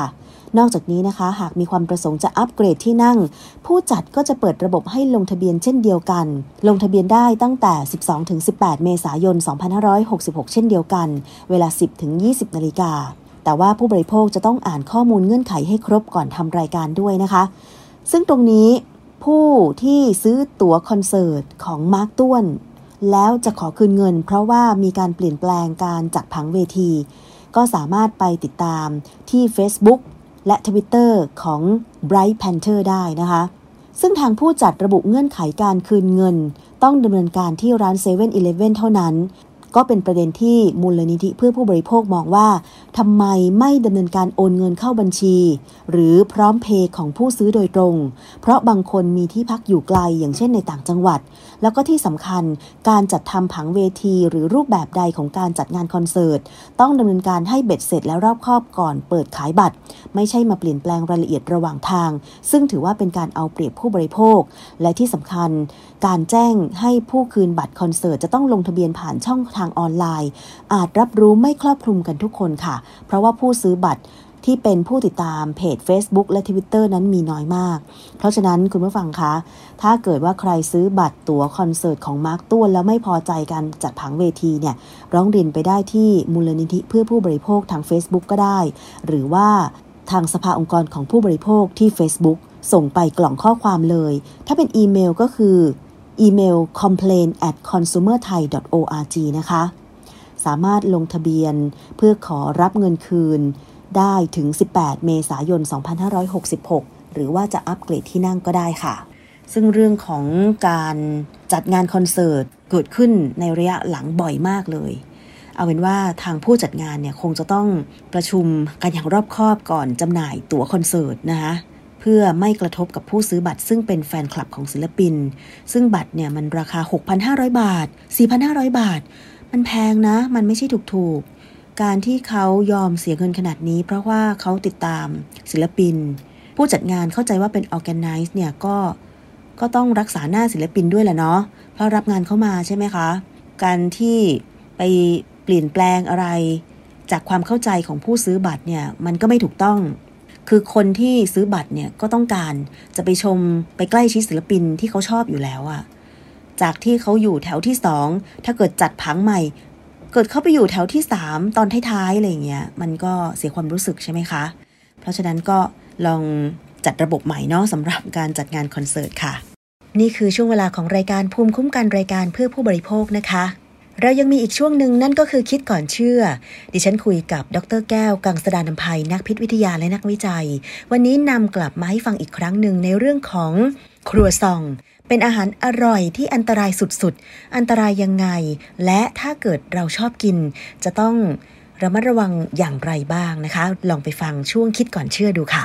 S2: นอกจากนี้นะคะหากมีความประสงค์จะอัปเกรดที่นั่งผู้จัดก็จะเปิดระบบให้ลงทะเบียนเช่นเดียวกันลงทะเบียนได้ตั้งแต่ สิบสองถึงสิบแปด เมษายน สองพันห้าร้อยหกสิบหก เช่นเดียวกันเวลา สิบถึงยี่สิบ นาฬิกาแต่ว่าผู้บริโภคจะต้องอ่านข้อมูลเงื่อนไขให้ครบก่อนทำรายการด้วยนะคะซึ่งตรงนี้ผู้ที่ซื้อตั๋วคอนเสิร์ตของมาร์คต้วนแล้วจะขอคืนเงินเพราะว่ามีการเปลี่ยนแปลงการจัดผังเวทีก็สามารถไปติดตามที่ Facebook และ Twitter ของ Bright Panther ได้นะคะซึ่งทางผู้จัดระบุเงื่อนไขการคืนเงินต้องดำเนินการที่ร้าน เซเว่น อีเลฟเว่น เท่านั้นก็เป็นประเด็นที่มูลนิธิเพื่อผู้บริโภคมองว่าทำไมไม่ดำเนินการโอนเงินเข้าบัญชีหรือพร้อมเพย์ของผู้ซื้อโดยตรงเพราะบางคนมีที่พักอยู่ไกลอย่างเช่นในต่างจังหวัดแล้วก็ที่สำคัญการจัดทำผังเวทีหรือรูปแบบใดของการจัดงานคอนเสิร์ตต้องดำเนินการให้เบ็ดเสร็จและรอบคอบก่อนเปิดขายบัตรไม่ใช่มาเปลี่ยนแปลงรายละเอียดระหว่างทางซึ่งถือว่าเป็นการเอาเปรียบผู้บริโภคและที่สำคัญการแจ้งให้ผู้คืนบัตรคอนเสิร์ตจะต้องลงทะเบียนผ่านช่องทางออนไลน์อาจรับรู้ไม่ครอบคลุมกันทุกคนค่ะเพราะว่าผู้ซื้อบัตรที่เป็นผู้ติดตามเพจ Facebook และ Twitter นั้นมีน้อยมากเพราะฉะนั้นคุณผู้ฟังคะถ้าเกิดว่าใครซื้อบัตรตั๋วคอนเสิร์ตของมาร์คต้วนแล้วไม่พอใจการจัดผังเวทีเนี่ยร้องเรียนไปได้ที่มูลนิธิเพื่อผู้บริโภคทาง Facebook ก็ได้หรือว่าทางสภาองค์กรของผู้บริโภคที่ Facebook ส่งไปกล่องข้อความเลยถ้าเป็นอีเมลก็คืออีเมล คอมเพลน แอท คอนซูเมอร์ไทย ดอท โอ อาร์ จี นะคะสามารถลงทะเบียนเพื่อขอรับเงินคืนได้ถึงสิบแปดเมษายนสองพันห้าร้อยหกสิบหกหรือว่าจะอัปเกรดที่นั่งก็ได้ค่ะซึ่งเรื่องของการจัดงานคอนเสิร์ตเกิดขึ้นในระยะหลังบ่อยมากเลยเอาเป็นว่าทางผู้จัดงานเนี่ยคงจะต้องประชุมกันอย่างรอบคอบก่อนจำหน่ายตั๋วคอนเสิร์ตนะคะเพื่อไม่กระทบกับผู้ซื้อบัตรซึ่งเป็นแฟนคลับของศิลปินซึ่งบัตรเนี่ยมันราคา หกพันห้าร้อย บาท สี่พันห้าร้อย บาทมันแพงนะมันไม่ใช่ถูกๆการที่เขายอมเสียเงินขนาดนี้เพราะว่าเขาติดตามศิลปินผู้จัดงานเข้าใจว่าเป็น organize เนี่ยก็ก็ต้องรักษาหน้าศิลปินด้วยแหละเนาะเพราะรับงานเข้ามาใช่ไหมคะการที่ไปเปลี่ยนแปลงอะไรจากความเข้าใจของผู้ซื้อบัตรเนี่ยมันก็ไม่ถูกต้องคือคนที่ซื้อบัตรเนี่ยก็ต้องการจะไปชมไปใกล้ชิดศิลปินที่เขาชอบอยู่แล้วอะจากที่เขาอยู่แถวที่สองถ้าเกิดจัดผังใหม่เกิดเข้าไปอยู่แถวที่สามตอนท้ายๆอะไรอย่างเงี้ยมันก็เสียความรู้สึกใช่ไหมคะเพราะฉะนั้นก็ลองจัดระบบใหม่เนาะสำหรับการจัดงานคอนเสิร์ตค่ะนี่คือช่วงเวลาของรายการภูมิคุ้มกันรายการเพื่อผู้บริโภคนะคะเรายังมีอีกช่วงหนึ่งนั่นก็คือคิดก่อนเชื่อดิฉันคุยกับดร.แก้วกังสดาลอำไพนักพิษวิทยาและนักวิจัยวันนี้นำกลับมาให้ฟังอีกครั้งหนึ่งในเรื่องของครัวซองเป็นอาหารอร่อยที่อันตรายสุดๆอันตรายยังไงและถ้าเกิดเราชอบกินจะต้องระมัดระวังอย่างไรบ้างนะคะลองไปฟังช่วงคิดก่อนเชื่อดูค่ะ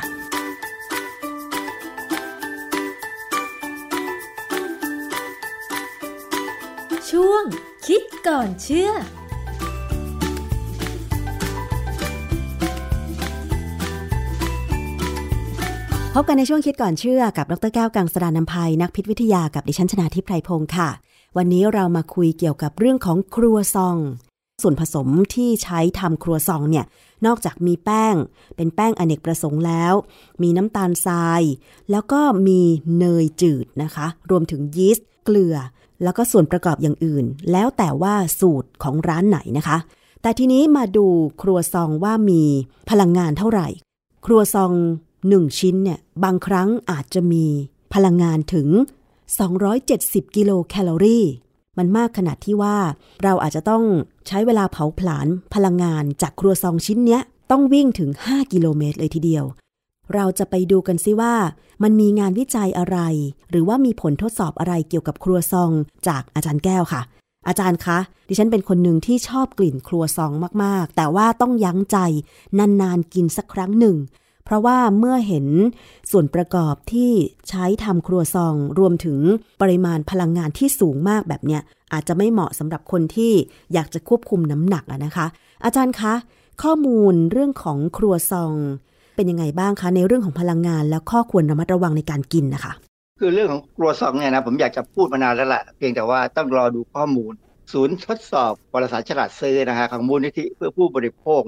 S3: ช่วงคิดก่อนเชื่อ
S2: พบกันในช่วงคิดก่อนเชื่อกับดร.แก้วกังสดาลอำไพนักพิษวิทยากับดิฉันชนาธิปไพรพงศ์ค่ะวันนี้เรามาคุยเกี่ยวกับเรื่องของครัวซองส่วนผสมที่ใช้ทำครัวซองเนี่ยนอกจากมีแป้งเป็นแป้งอเนกประสงค์แล้วมีน้ำตาลทรายแล้วก็มีเนยจืดนะคะรวมถึงยีสต์เกลือแล้วก็ส่วนประกอบอย่างอื่นแล้วแต่ว่าสูตรของร้านไหนนะคะแต่ทีนี้มาดูครัวซองว่ามีพลังงานเท่าไหร่ครัวซองหนึ่งชิ้นเนี่ยบางครั้งอาจจะมีพลังงานถึงสองร้อยเจ็ดสิบกิโลแคลอรี่มันมากขนาดที่ว่าเราอาจจะต้องใช้เวลาเผาผลาญพลังงานจากครัวซองชิ้นเนี้ยต้องวิ่งถึงห้ากิโลเมตรเลยทีเดียวเราจะไปดูกันซิว่ามันมีงานวิจัยอะไรหรือว่ามีผลทดสอบอะไรเกี่ยวกับครัวซองจากอาจารย์แก้วค่ะอาจารย์คะดิฉันเป็นคนหนึ่งที่ชอบกลิ่นครัวซองมากๆแต่ว่าต้องยั้งใจนานๆกินสักครั้งหนึ่งเพราะว่าเมื่อเห็นส่วนประกอบที่ใช้ทำครัวซองรวมถึงปริมาณพลังงานที่สูงมากแบบเนี้ยอาจจะไม่เหมาะสำหรับคนที่อยากจะควบคุมน้ำหนักอะนะคะอาจารย์คะข้อมูลเรื่องของครัวซองเป็นยังไงบ้างคะในเรื่องของพลังงานและข้อควรระมัดระวังในการกินนะคะ
S4: คือเรื่องของครัวซองเนี่ยนะผมอยากจะพูดมานานแล้วแหละเพียงแต่ว่าต้องรอดูข้อมูลศูนย์ทดสอบวารสารฉลาดซื้อนะฮะของมูลนิธิเพื่อผู้บริโภคเนี่ย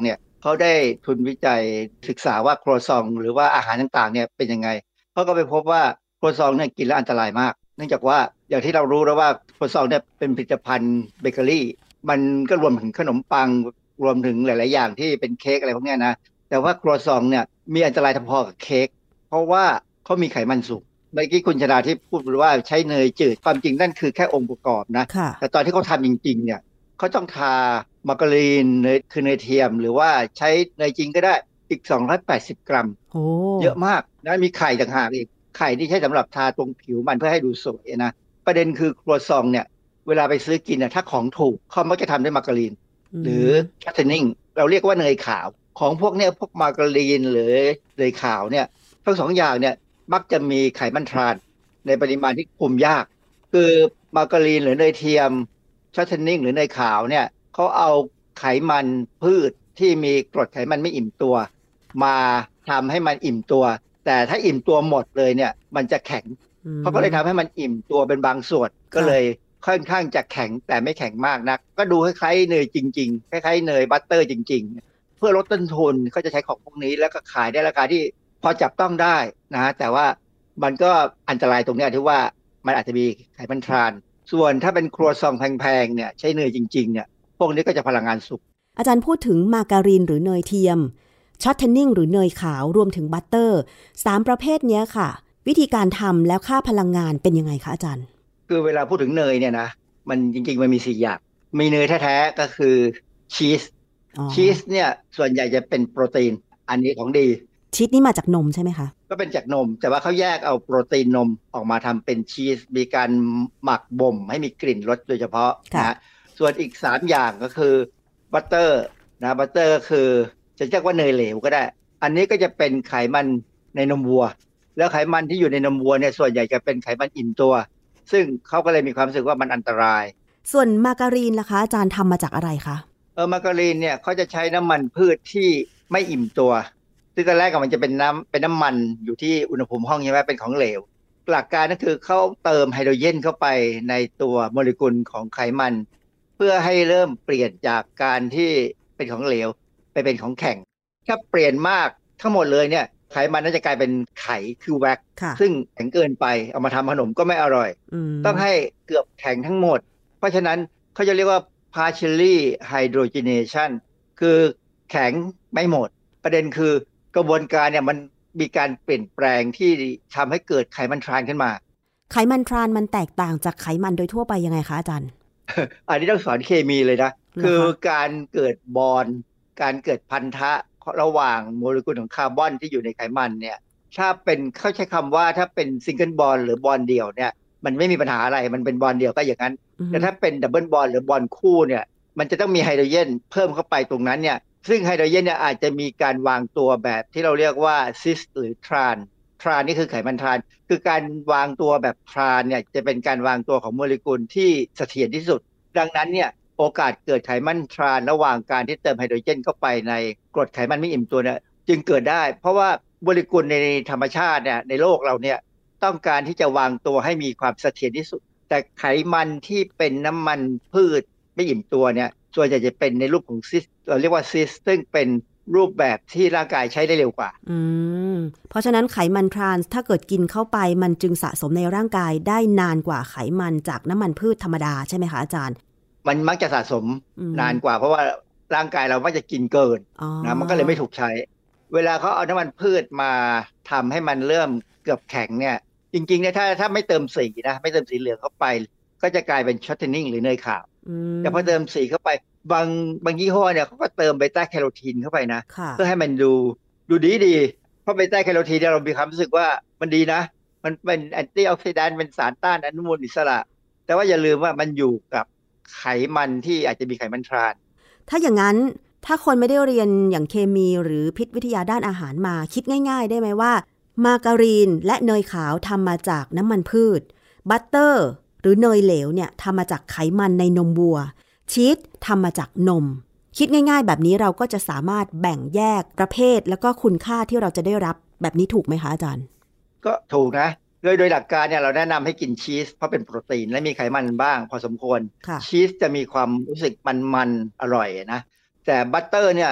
S4: เขาได้ทุนวิจัยศึกษาว่าครัวซองหรือว่าอาหารต่างๆเนี่ยเป็นยังไงเขาก็ไปพบว่าครัวซองเนี่ยกินแล้วอันตรายมากเนื่องจากว่าอย่างที่เรารู้แล้วว่าครัวซองเนี่ยเป็นผลิตภัณฑ์เบเกอรี่มันก็รวมถึงขนมปังรวมถึงหลายๆอย่างที่เป็นเค้กอะไรพวกนี้นะแต่ว่าครัวซองเนี่ยมีอันตรายพอๆกับเค้กเพราะว่าเขามีไขมันสูงเมื่อกี้คุณชนาที่พูดว่าใช้เนยจืดความจริงนั่นคือแค่องค์ประกอบนะแต่ตอนที่เขาทำจริงๆเนี่ยเขาต้องทามาการีนเนยคือเนยเทียมหรือว่าใช้เนยจริงก็ได้อีกสองร้อยแปดสิบกรัมโอ้เยอะมากนะมีไข่ต่างหากอีกไข่ที่ใช้สำหรับทาตรงผิวมันเพื่อให้ดูสวยนะประเด็นคือครัวซองเนี่ยเวลาไปซื้อกินนะถ้าของถูกเขามักจะทำด้วยมาการีนหรือชัตเทนนิ่งเราเรียกว่าเนยขาวของพวกเนี้ยพวกมาการีนหรือเนยขาวเนี่ยทั้งสองอย่างเนี่ยมักจะมีไขมันทรานในปริมาณที่คุมยากคือมาการีนหรือเนยเทียมชัตเทนนิ่งหรือเนยขาวเนี่ยเขาเอาไขมันพืชที่มีกรดไขมันไม่อิ่มตัวมาทำให้มันอิ่มตัวแต่ถ้าอิ่มตัวหมดเลยเนี่ยมันจะแข็งเขาก็เลยทำให้มันอิ่มตัวเป็นบางส่วนก็เลยค่อนข้างจะแข็งแต่ไม่แข็งมากนักก็ดูคล้ายๆเนยจริงๆคล้ายๆเนยบัตเตอร์จริงๆเพื่อลดต้นทุนเขาจะใช้ของพวกนี้แล้วก็ขายได้ราคาที่พอจับต้องได้นะแต่ว่ามันก็อันตรายตรงนี้ที่ว่ามันอาจจะมีไขมันทรานส่วนถ้าเป็นครัวซองแพงๆเนี่ยใช้เนยจริงๆเนี่ยพวกนี้ก็จะพลังงานสูง
S2: อาจารย์พูดถึงมาการีนหรือเนยเทียมช็อตเทนนิ่งหรือเนยขาวรวมถึงบัตเตอร์สามประเภทนี้ค่ะวิธีการทำแล้วค่าพลังงานเป็นยังไงคะอาจารย์
S4: คือเวลาพูดถึงเนยเนี่ยนะมันจริงๆมันมีสี่อย่างมีเนยแท้ๆก็คือชีสชีสเนี่ยส่วนใหญ่จะเป็นโปรตีนอันนี้ของดี
S2: ชีสนี่มาจากนมใช่ไหมคะ
S4: ก็เป็นจากนมแต่ว่าเขาแยกเอาโปรตีนนมออกมาทำเป็นชีสมีการหมักบ่มให้มีกลิ่นรสโดยเฉพาะนะส่วนอีกสามอย่างก็คือบัตเตอร์นะบัตเตอร์ก็คือจะเรียกว่าเนยเหลวก็ได้อันนี้ก็จะเป็นไขมันในนมวัวแล้วไขมันที่อยู่ในนมวัวเนี่ยส่วนใหญ่จะเป็นไขมันอิ่มตัวซึ่งเขาก็เลยมีความรู้สึกว่ามันอันตราย
S2: ส่วนมาการีนล่ะคะอาจารย์ทำมาจากอะไรคะ
S4: เออมาการีนเนี่ยเขาจะใช้น้ำมันพืชที่ไม่อิ่มตัวซึ่งตอนแรกมันจะเป็นน้ำเป็นน้ำมันอยู่ที่อุณหภูมิห้องใช่ไหมเป็นของเหลวหลักการก็คือเขาเติมไฮโดรเจนเข้าไปในตัวโมเลกุลของไขมันเพื่อให้เริ่มเปลี่ยนจากการที่เป็นของเหลวไปเป็นของแข็งถ้าเปลี่ยนมากทั้งหมดเลยเนี่ยไขมันน่าจะกลายเป็นไขคือแว็กซึ่งแข็งเกินไปเอามาทำขนมก็ไม่อร่อยต้องให้เกือบแข็งทั้งหมดเพราะฉะนั้นเขาจะเรียกว่า partially hydrogenation คือแข็งไม่หมดประเด็นคือกระบวนการเนี่ยมันมีการเปลี่ยนแปลงที่ทำให้เกิดไขมันทรานขึ้นมา
S2: ไขมันทรานมันแตกต่างจากไขมันโดยทั่วไปยังไงคะอาจารย์
S4: อันนี้ต้องสอนเคมีเลยนะคือการเกิดบอนด์การเกิดพันธะระหว่างโมเลกุลของคาร์บอนที่อยู่ในไขมันเนี่ยถ้าเป็นเขาใช้คำว่าถ้าเป็นซิงเกิลบอนด์หรือบอนด์เดี่ยวเนี่ยมันไม่มีปัญหาอะไรมันเป็นบอนด์เดี่ยวก็อย่างนั้นแต่ถ้าเป็นดับเบิลบอนด์หรือบอนด์คู่เนี่ยมันจะต้องมีไฮโดรเจนเพิ่มเข้าไปตรงนั้นเนี่ยซึ่งไฮโดรเจนเนี่ยอาจจะมีการวางตัวแบบที่เราเรียกว่าซิสหรือทรานทรานนี่คือไขมันทรานคือการวางตัวแบบทรานเนี่ยจะเป็นการวางตัวของโมเลกุลที่เสถียรที่สุดดังนั้นเนี่ยโอกาสเกิดไขมันทรานระหว่างการที่เติมไฮโดรเจนเข้าไปในกรดไขมันไม่อิ่มตัวเนี่ยจึงเกิดได้เพราะว่าโมเลกุลในธรรมชาติเนี่ยในโลกเราเนี่ยต้องการที่จะวางตัวให้มีความเสถียรที่สุดแต่ไขมันที่เป็นน้ำมันพืชไม่อิ่มตัวเนี่ยส่วนใหญ่จะเป็นในรูปของซิสเราเรียกว่าซิสซึ่งเป็นรูปแบบที่ร่างกายใช้ได้เร็วกว่า
S2: อืมเพราะฉะนั้นไขมันทรานส์ถ้าเกิดกินเข้าไปมันจึงสะสมในร่างกายได้นานกว่าไขมันจากน้ำมันพืชธรรมดาใช่ไหมคะอาจารย์
S4: มันมักจะสะสมนานกว่าเพราะว่าร่างกายเรามักจะกินเกินนะมันก็เลยไม่ถูกใช้เวลาเขาเอาน้ำมันพืชมาทำให้มันเริ่มเกือบแข็งเนี่ยจริงๆเนี่ยถ้าถ้าไม่เติมสีนะไม่เติมสีเหลืองเข้าไปก็จะกลายเป็นช็อตเทนนิ่งหรือเนยขาวแต่พอเติมสีเข้าไปบางบางยี่ห้อเนี่ยเขาก็เติมเบต้าแคโรทีนเข้าไปนะเพื่อให้มันดูดูดีดีเพราะเบต้าแคโรทีนเรามีความรู้สึกว่ามันดีนะมันเป็นแอนตี้ออกซิแดนต์เป็นสารต้านอนุมูลอิสระแต่ว่าอย่าลืมว่ามันอยู่กับไขมันที่อาจจะมีไขมันทราน
S2: ถ้าอย่างนั้นถ้าคนไม่ได้เรียนอย่างเคมีหรือพิษวิทยาด้านอาหารมาคิดง่ายๆได้ไหมว่ามาการีนและเนยขาวทำมาจากน้ำมันพืชบัตเตอร์หรือเนยเหลวเนี่ยทำมาจากไขมันในนมวัวชีสทำมาจากนมคิดง่ายๆแบบนี้เราก็จะสามารถแบ่งแยกประเภทแล้วก็คุณค่าที่เราจะได้รับแบบนี้ถูกไหมคะอาจารย์
S4: ก็ถูกนะโดยโดยหลักการเนี่ยเราแนะนำให้กินชีสเพราะเป็นโปรตีนและมีไขมันบ้างพอสมควรชีสจะมีความรู้สึกมันๆอร่อยนะแต่บัตเตอร์เนี่ย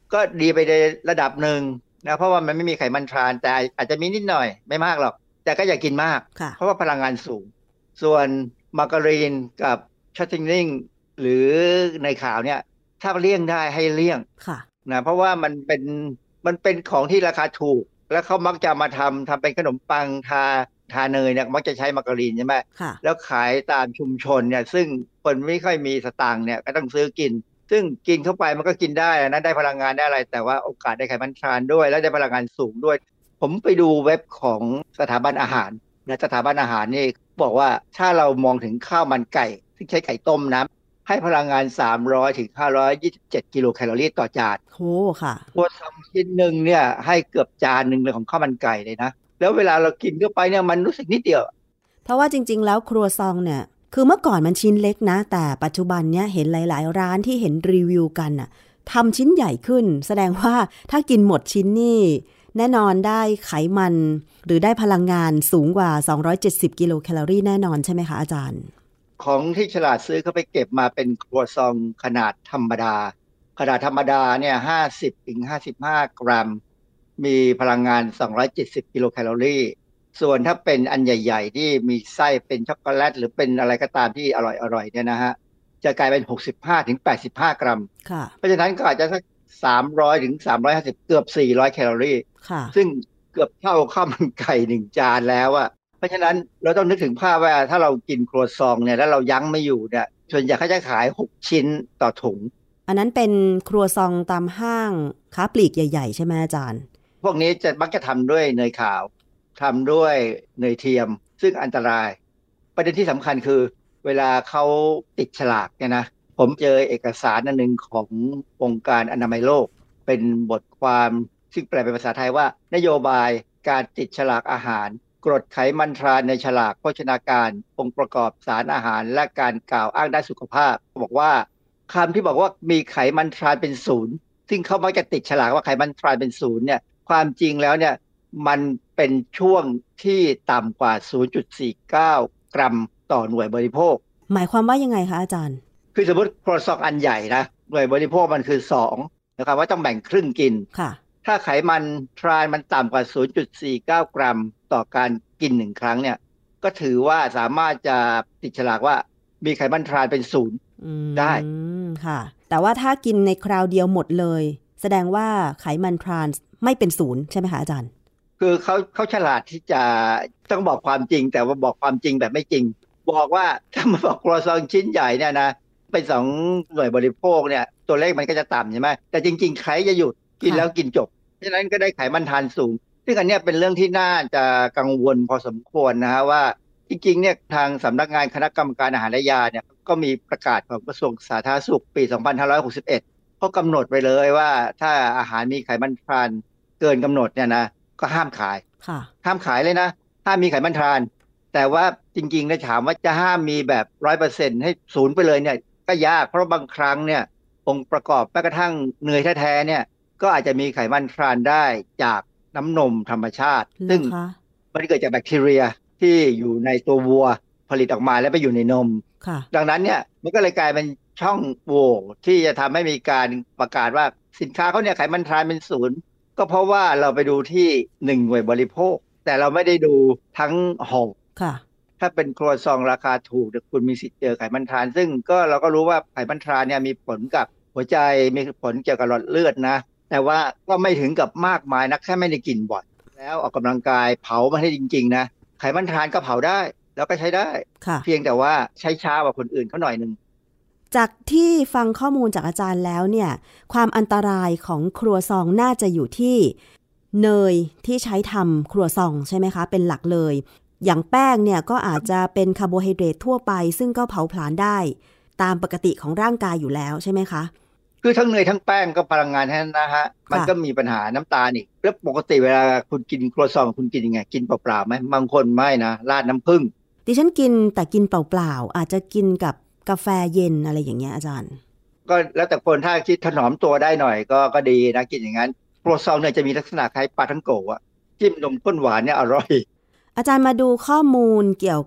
S4: ก็ดีไปในระดับหนึ่งนะเพราะว่ามันไม่มีไขมันทรานแต่อาจจะมีนิดหน่อยไม่มากหรอกแต่ก็อย่ากินมากเพราะว่าพลังงานสูงส่วนมาการีนกับช็อตติ้งนิ่งหรือในขาวเนี่ยถ้าเลี่ยงได้ให้เลี่ยงนะเพราะว่ามันเป็นมันเป็นของที่ราคาถูกแล้วเขามักจะมาทำทำเป็นขนมปังทาทาเนยเนี่ยมักจะใช้มาการีนใช่ไหมแล้วขายตามชุมชนเนี่ยซึ่งคนไม่ค่อยมีสตางค์เนี่ยก็ต้องซื้อกินซึ่งกินเข้าไปมันก็กินได้นะได้พลังงานได้อะไรแต่ว่าโอกาสได้ไขมันทรานด้วยและได้พลังงานสูงด้วยผมไปดูเว็บของสถาบันอาหารนะสถาบันอาหารนี่บอกว่าถ้าเรามองถึงข้าวมันไก่ซึ่งใช้ไก่ต้มนะให้พลังงานสามร้อยถึงห้าร้อยยี่สิบเจ็ดกิโลแคลอรี่ต่อจาน
S2: โอ้ค่ะ
S4: ตัวซองชิ้นหนึ่งเนี่ยให้เกือบจานหนึ่งเลยของข้าวมันไก่เลยนะแล้วเวลาเรากินเข้าไปเนี่ยมันรู้สึกนิดเดียว
S2: เพราะว่าจริงๆแล้วครัวซองเนี่ยคือเมื่อก่อนมันชิ้นเล็กนะแต่ปัจจุบันเนี่ยเห็นหลายๆร้านที่เห็นรีวิวกันน่ะทำชิ้นใหญ่ขึ้นแสดงว่าถ้ากินหมดชิ้นนี่แน่นอนได้ไขมันหรือได้พลังงานสูงกว่าสองร้อยเจ็ดสิบกิโลแคลอรี่แน่นอนใช่ไหมคะอาจารย์
S4: ของที่ฉลาดซื้อเขาไปเก็บมาเป็นครัวซองขนาดธรรมดาขนาดธรรมดาเนี่ยห้าสิบถึงห้าสิบห้ากรัมมีพลังงานสองร้อยเจ็ดสิบกิโลแคลอรี่ส่วนถ้าเป็นอันใหญ่ๆที่มีไส้เป็นช็อกโกแลตหรือเป็นอะไรก็ตามที่อร่อยๆเนี่ยนะฮะจะกลายเป็นหกสิบห้าถึงแปดสิบห้ากรัมเพราะฉะนั้นก็อาจจะสักสามร้อยถึงสามร้อยห้าสิบเกือบสี่ร้อยแคลอรี่ซึ่งเกือบเท่าข้าวมันไก่หนึ่งจานแล้วอะเพราะฉะนั้นเราต้องนึกถึงภาพว่าถ้าเรากินครัวซองเนี่ยแล้วเรายั้งไม่อยู่เนี่ยส่วนใหญ่เขาจะขายหกชิ้นต่อถุง
S2: อันนั้นเป็นครัวซองตามห้างค้าปลีกใหญ่ๆใช่ไหมอาจารย์
S4: พวกนี้จะมักจะทำด้วยเนยขาวทำด้วยเนยเทียมซึ่งอันตรายประเด็นที่สำคัญคือเวลาเขาติดฉลากเนี่ยนะผมเจอเอกสารอันหนึ่งขององค์การอนามัยโลกเป็นบทความซึ่งแปลเป็นภาษาไทยว่านโยบายการติดฉลากอาหารกรดไขมันทรานในฉลากโภชนาการองค์ประกอบสารอาหารและการกล่าวอ้างด้านสุขภาพบอกว่าคำที่บอกว่ามีไขมันทรานเป็นศูนย์ซึ่งเขามักจะติดฉลากว่าไขมันทรานเป็นศูนย์เนี่ยความจริงแล้วเนี่ยมันเป็นช่วงที่ต่ำกว่า ศูนย์จุดสี่เก้า กรัมต่อหน่วยบริโภค
S2: หมายความว่ายังไงคะอาจารย์
S4: คือสมมติครัวซองอันใหญ่นะหน่วยบริโภคมันคือสองนะครับว่าต้องแบ่งครึ่งกิน
S2: ค่ะ
S4: ถ้าไขมันทรานมันต่ำกว่า ศูนย์จุดสี่เก้า กรัมต่อการกินหนึ่งครั้งเนี่ยก็ถือว่าสามารถจะติดฉลากว่ามีไขมันทรานเป็นศูนย์ได้
S2: ค่ะแต่ว่าถ้ากินในคราวเดียวหมดเลยแสดงว่าไขมันทรานไม่เป็นศูนย์ใช่ไหมคะอาจารย์
S4: คือเขาเขาฉลาดที่จะต้องบอกความจริงแต่ว่าบอกความจริงแบบไม่จริงบอกว่าถ้ามาบอกครัวซองชิ้นใหญ่เนี่ยนะเป็นสองหน่วยบริโภคเนี่ยตัวเลขมันก็จะต่ำใช่ไหมแต่จริงๆใครจะหยุดกินแล้วกินจบเพราะฉะนั้นก็ได้ไขมันทรานสูงซึ่งอันนี้เป็นเรื่องที่น่าจะกังวลพอสมควรนะฮะว่าจริงๆเนี่ยทางสำนักงานคณะกรรมการอาหารและยาเนี่ยก็มีประกาศของกระทรวงสาธารณสุขปีสองพันห้าร้อยหกสิบเอ็ดเขากำหนดไว้เลยว่าถ้าอาหารมีไขมันทรานเกินกำหนดเนี่ยนะก็ห้ามขายห้ามขายเลยนะห้ามมีไขมันทรานแต่ว่าจริงๆเนี่ยถามว่าจะห้ามมีแบบ ร้อยเปอร์เซ็นต์ ให้ศูนย์ไปเลยเนี่ยก็ยากเพราะบางครั้งเนี่ยองค์ประกอบแม้กระทั่งเนยแท้ๆเนี่ยก็อาจจะมีไขมันทรานได้จากน้ำนมธรรมชาติซึ่งมันเกิดจากแบคทีเรียที่อยู่ในตัววัวผลิตออกมาแล้วไปอยู่ในนมดังนั้นเนี่ยมันก็เลยกลายเป็นช่องโหว่ที่จะทำให้มีการประกาศว่าสินค้าเขาเนี่ยไขมันทรานเป็นศูนย์ก็เพราะว่าเราไปดูที่หนึ่งหน่วยบริโภคแต่เราไม่ได้ดูทั้งห่อถ้าเป็นครัวซองราคาถูกคุณมีสิทธิ์เจอไขมันทรานซึ่งก็เราก็รู้ว่าไขมันทรานเนี่ยมีผลกับหัวใจมีผลเกี่ยวกับหลอดเลือดนะแต่ว่าก็ไม่ถึงกับมากมายนักแค่ไม่ได้กินบ่อยแล้วออกกำลังกายเผามาให้จริงๆนะไขมันทรานก็เผาได้แล้วก็ใช้ได้เพียงแต่ว่าใช้ช้ากว่าคนอื่นเขาหน่อยนึง
S2: จากที่ฟังข้อมูลจากอาจารย์แล้วเนี่ยความอันตรายของครัวซองน่าจะอยู่ที่เนยที่ใช้ทำครัวซองใช่ไหมคะเป็นหลักเลยอย่างแป้งเนี่ยก็อาจจะเป็นคาร์โบไฮเดรตทั่วไปซึ่งก็เผาผลาญได้ตามปกติของร่างกายอยู่แล้วใช่ไหมคะ
S4: คือทั้งเนยทั้งแป้งก็พลังงานแท้นะฮะมันก็มีปัญหาน้ำตาลอีกแล้วปกติเวลาคุณกินครัวซองคุณกินยังไงกินเปล่าๆไหมบางคนไม่นะราดน้ำผึ้ง
S2: ดิฉันกินแต่กินเปล่าๆอาจจะกินกับกาแฟเย็นอะไรอย่างเงี้ยอาจารย์
S4: ก็แล้วแต่คนถ้าคิดถนอมตัวได้หน่อยก็ก็ดีนะกินอย่างนั้นครัวซองเนี่ยจะมีลักษณะคล้ายปลาทังโกะจิ้มนมข้นหวานเนี่ยอร่อย
S2: อาจารย์มาดูข้อมูลเกี่ยวกับ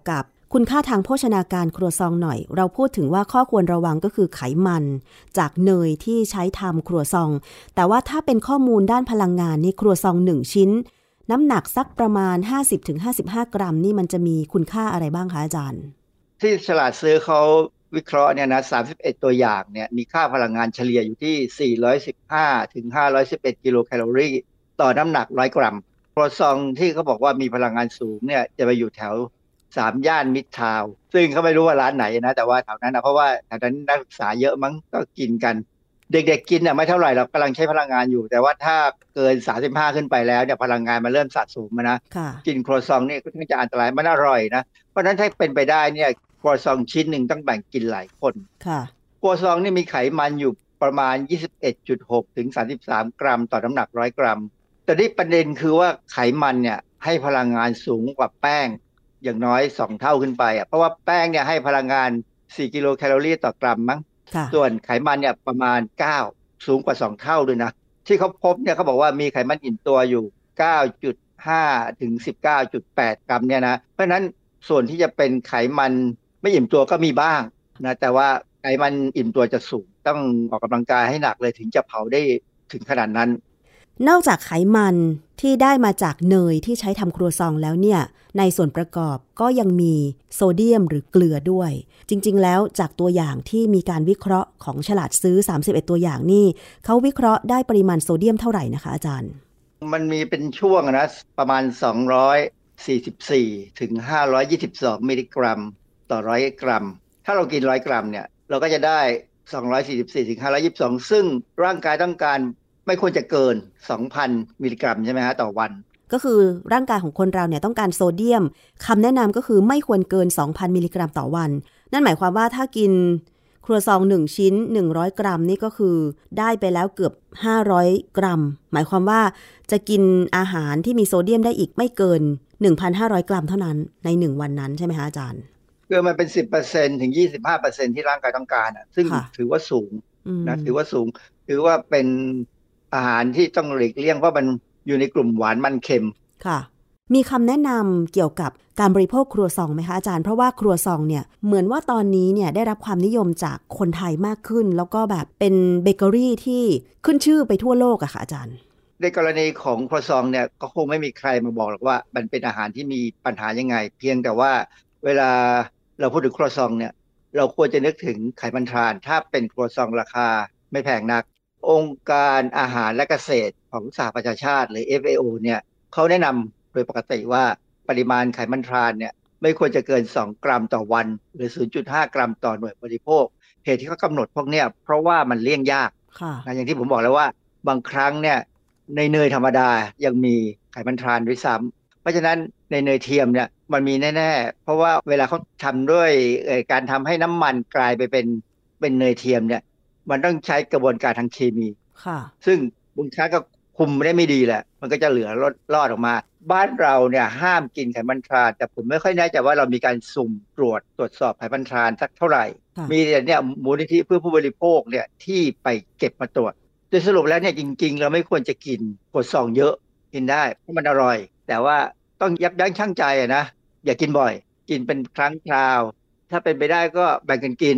S2: คุณค่าทางโภชนาการครัวซองหน่อยเราพูดถึงว่าข้อควรระวังก็คือไขมันจากเนยที่ใช้ทำครัวซองแต่ว่าถ้าเป็นข้อมูลด้านพลังงานนี่ครัวซองหนึ่งชิ้นน้ำหนักสักประมาณ ห้าสิบถึงห้าสิบห้า กรัมนี่มันจะมีคุณค่าอะไรบ้างคะอาจารย์
S4: ที่ฉลาดซื้อเขาวิเคราะห์เนี่ยนะสามสิบเอ็ดตัวอย่างเนี่ยมีค่าพลังงานเฉลี่ยอยู่ที่สี่ร้อยสิบห้าถึงห้าร้อยสิบเอ็ดกิโลแคลอรี่ต่อน้ำหนักหนึ่งร้อยกรัมครัวซองที่เขาบอกว่ามีพลังงานสูงเนี่ยจะไปอยู่แถวสามย่านมิตรทาวน์ซึ่งเขาไม่รู้ว่าร้านไหนนะแต่ว่าแถวนั้นนะเพราะว่าแถวนั้นนักศึกษาเยอะมั้งก็กินกันเด็กๆกินน่ะไม่เท่าไหร่เรากำลังใช้พลังงานอยู่แต่ว่าถ้าเกินสามสิบห้าขึ้นไปแล้วเนี่ยพลังงานมันเริ่มสะสมนะกินครัวซองนี่ก็จะอันตรายมันอร่อยนะเพราะฉะนั้นถ้าเป็นไปได้เนี่ยครัวซองชิ้นหนึ่งต้องแบ่งกินหลายคนค่ะครัวซองนี่มีไขมันอยู่ประมาณ ยี่สิบเอ็ดจุดหก ถึง สามสิบสาม กรัมต่อน้ำหนักหนึ่งร้อยกรัมแต่นี่ประเด็นคือว่าไขมันเนี่ยให้พลังงานสูงกว่าแป้งอย่างน้อยสองเท่าขึ้นไปอ่ะเพราะว่าแป้งเนี่ยให้พลังงานสี่กิโลแคลอรี่ต่อกรัมมั้งส่วนไขมันเนี่ยประมาณเก้าสูงกว่าสองเท่าด้วยนะที่เขาพบเนี่ยเขาบอกว่ามีไขมันอิ่มตัวอยู่ เก้าจุดห้า ถึง สิบเก้าจุดแปด กรัมเนี่ยนะเพราะฉะนั้นส่วนที่จะเป็นไขมันไม่อิ่มตัวก็มีบ้างนะแต่ว่าไขมันอิ่มตัวจะสูงต้องออกกำลังกายให้หนักเลยถึงจะเผาได้ถึงขนาดนั้น
S2: นอกจากไขมันที่ได้มาจากเนยที่ใช้ทำครัวซองแล้วเนี่ยในส่วนประกอบก็ยังมีโซเดียมหรือเกลือด้วยจริงๆแล้วจากตัวอย่างที่มีการวิเคราะห์ของฉลาดซื้อสามสิบเอ็ดตัวอย่างนี่เขาวิเคราะห์ได้ปริมาณโซเดียมเท่าไหร่นะคะอาจารย์
S4: มันมีเป็นช่วงนะประมาณสองร้อยสี่สิบสี่ถึงห้าร้อยยี่สิบสองมิลลิกรัมต่อร้อยกรัมถ้าเรากินร้อยกรัมเนี่ยเราก็จะได้สองร้อยสี่สิบสี่ถึงห้าร้อยยี่สิบสองซึ่งร่างกายต้องการไม่ควรจะเกิน สองพัน มิลลิกรัมใช่ไหมฮะต่อวัน
S2: ก็คือร่างกายของคนเราเนี่ยต้องการโซเดียมคำแนะนำก็คือไม่ควรเกิน สองพัน มิลลิกรัมต่อวันนั่นหมายความว่าถ้ากินครัวซองหนึ่งชิ้นหนึ่งร้อยกรัมนี่ก็คือได้ไปแล้วเกือบห้าร้อยกรัมหมายความว่าจะกินอาหารที่มีโซเดียมได้อีกไม่เกิน หนึ่งพันห้าร้อย กรัมเท่านั้นในหนึ่งวันนั้นใช่ไหมคะอาจารย์
S4: คือมันเป็น สิบเปอร์เซ็นต์ ถึง ยี่สิบห้าเปอร์เซ็นต์ ที่ร่างกายต้องการอ่ะซึ่งถือว่าสูงนะถือว่าสูงถือว่าเป็นอาหารที่ต้องหลีกเลี่ยงเพราะมันอยู่ในกลุ่มหวานมันเค็ม
S2: ค่ะมีคำแนะนำเกี่ยวกับการบริโภคครัวซองไหมคะอาจารย์เพราะว่าครัวซองเนี่ยเหมือนว่าตอนนี้เนี่ยได้รับความนิยมจากคนไทยมากขึ้นแล้วก็แบบเป็นเบเกอรี่ที่ขึ้นชื่อไปทั่วโลกอะค่ะอาจารย์
S4: ในกรณีของครัวซองเนี่ยก็คงไม่มีใครมาบอกหรอกว่ามันเป็นอาหารที่มีปัญหายังไงเพียงแต่ว่าเวลาเราพูดถึงครัวซองเนี่ยเราควรจะนึกถึงไขมันทรานถ้าเป็นครัวซองราคาไม่แพงนักองค์การอาหารและเกษตรของสหประชาชาติหรือ เอฟ เอ โอ เนี่ยเขาแนะนำโดยปกติว่าปริมาณไขมันทรานเนี่ยไม่ควรจะเกินสองกรัมต่อวันหรือ ศูนย์จุดห้า กรัมต่อหน่วยบริโภคเหตุที่เขากำหนดพวกเนี้ยเพราะว่ามันเลี่ยงยากนะอย่างที่ผมบอกแล้วว่าบางครั้งเนี่ยในเนยธรรมดายังมีไขมันทรานด้วยซ้ำเพราะฉะนั้นในเนยเทียมเนี่ยมันมีแน่ๆเพราะว่าเวลาเขาทำด้วยการทำให้น้ำมันกลายไปเป็นเป็นเนยเทียมเนี่ยมันต้องใช้กระบวนการทางเคมีซึ่งบางครั้งก็คุมได้ไม่ดีแหละมันก็จะเหลือรอดรอดออกมาบ้านเราเนี่ยห้ามกินไขมันทรานแต่ผมไม่ค่อยแน่ใจว่าเรามีการสุ่มตรวจตรวจสอบไขมันทรานสักเท่าไหร่มีแต่เนี่ยมูลนิธิเพื่อผู้บริโภคเนี่ยที่ไปเก็บมาตรวจโดยสรุปแล้วเนี่ยจริงๆเราไม่ควรจะกินครัวซองเยอะกินได้เพราะมันอร่อยแต่ว่าต้องยับยั้งชั่งใจอะนะอย่ากินบ่อยกินเป็นครั้งคราวถ้าเป็นไปได้ก็แบ่งกันกิน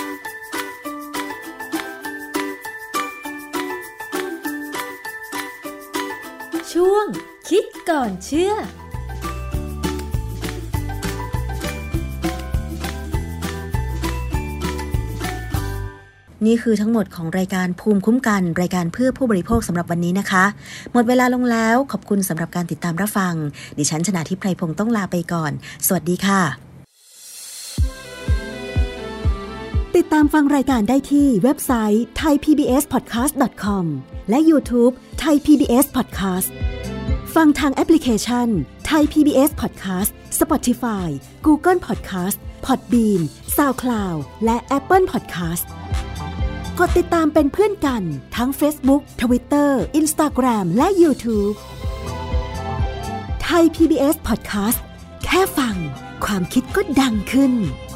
S3: ช่วงคิดก่อนเชื่อ
S2: นี่คือทั้งหมดของรายการภูมิคุ้มกันรายการเพื่อผู้บริโภคสำหรับวันนี้นะคะหมดเวลาลงแล้วขอบคุณสำหรับการติดตามรับฟังดิฉันชนาธิป ไพรพงศ์ต้องลาไปก่อนสวัสดีค่ะติดตามฟังรายการได้ที่เว็บไซต์ ไทย พี บี เอส พอดแคสต์ ดอท คอม และ YouTube Thai พี บี เอส Podcast ฟังทางแอปพลิเคชัน Thai พี บี เอส Podcast Spotify Google Podcast Podbean SoundCloud และ Apple Podcast กดติดตามเป็นเพื่อนกันทั้ง Facebook Twitter Instagram และ YouTube Thai พี บี เอส Podcast แค่ฟังความคิดก็ดังขึ้น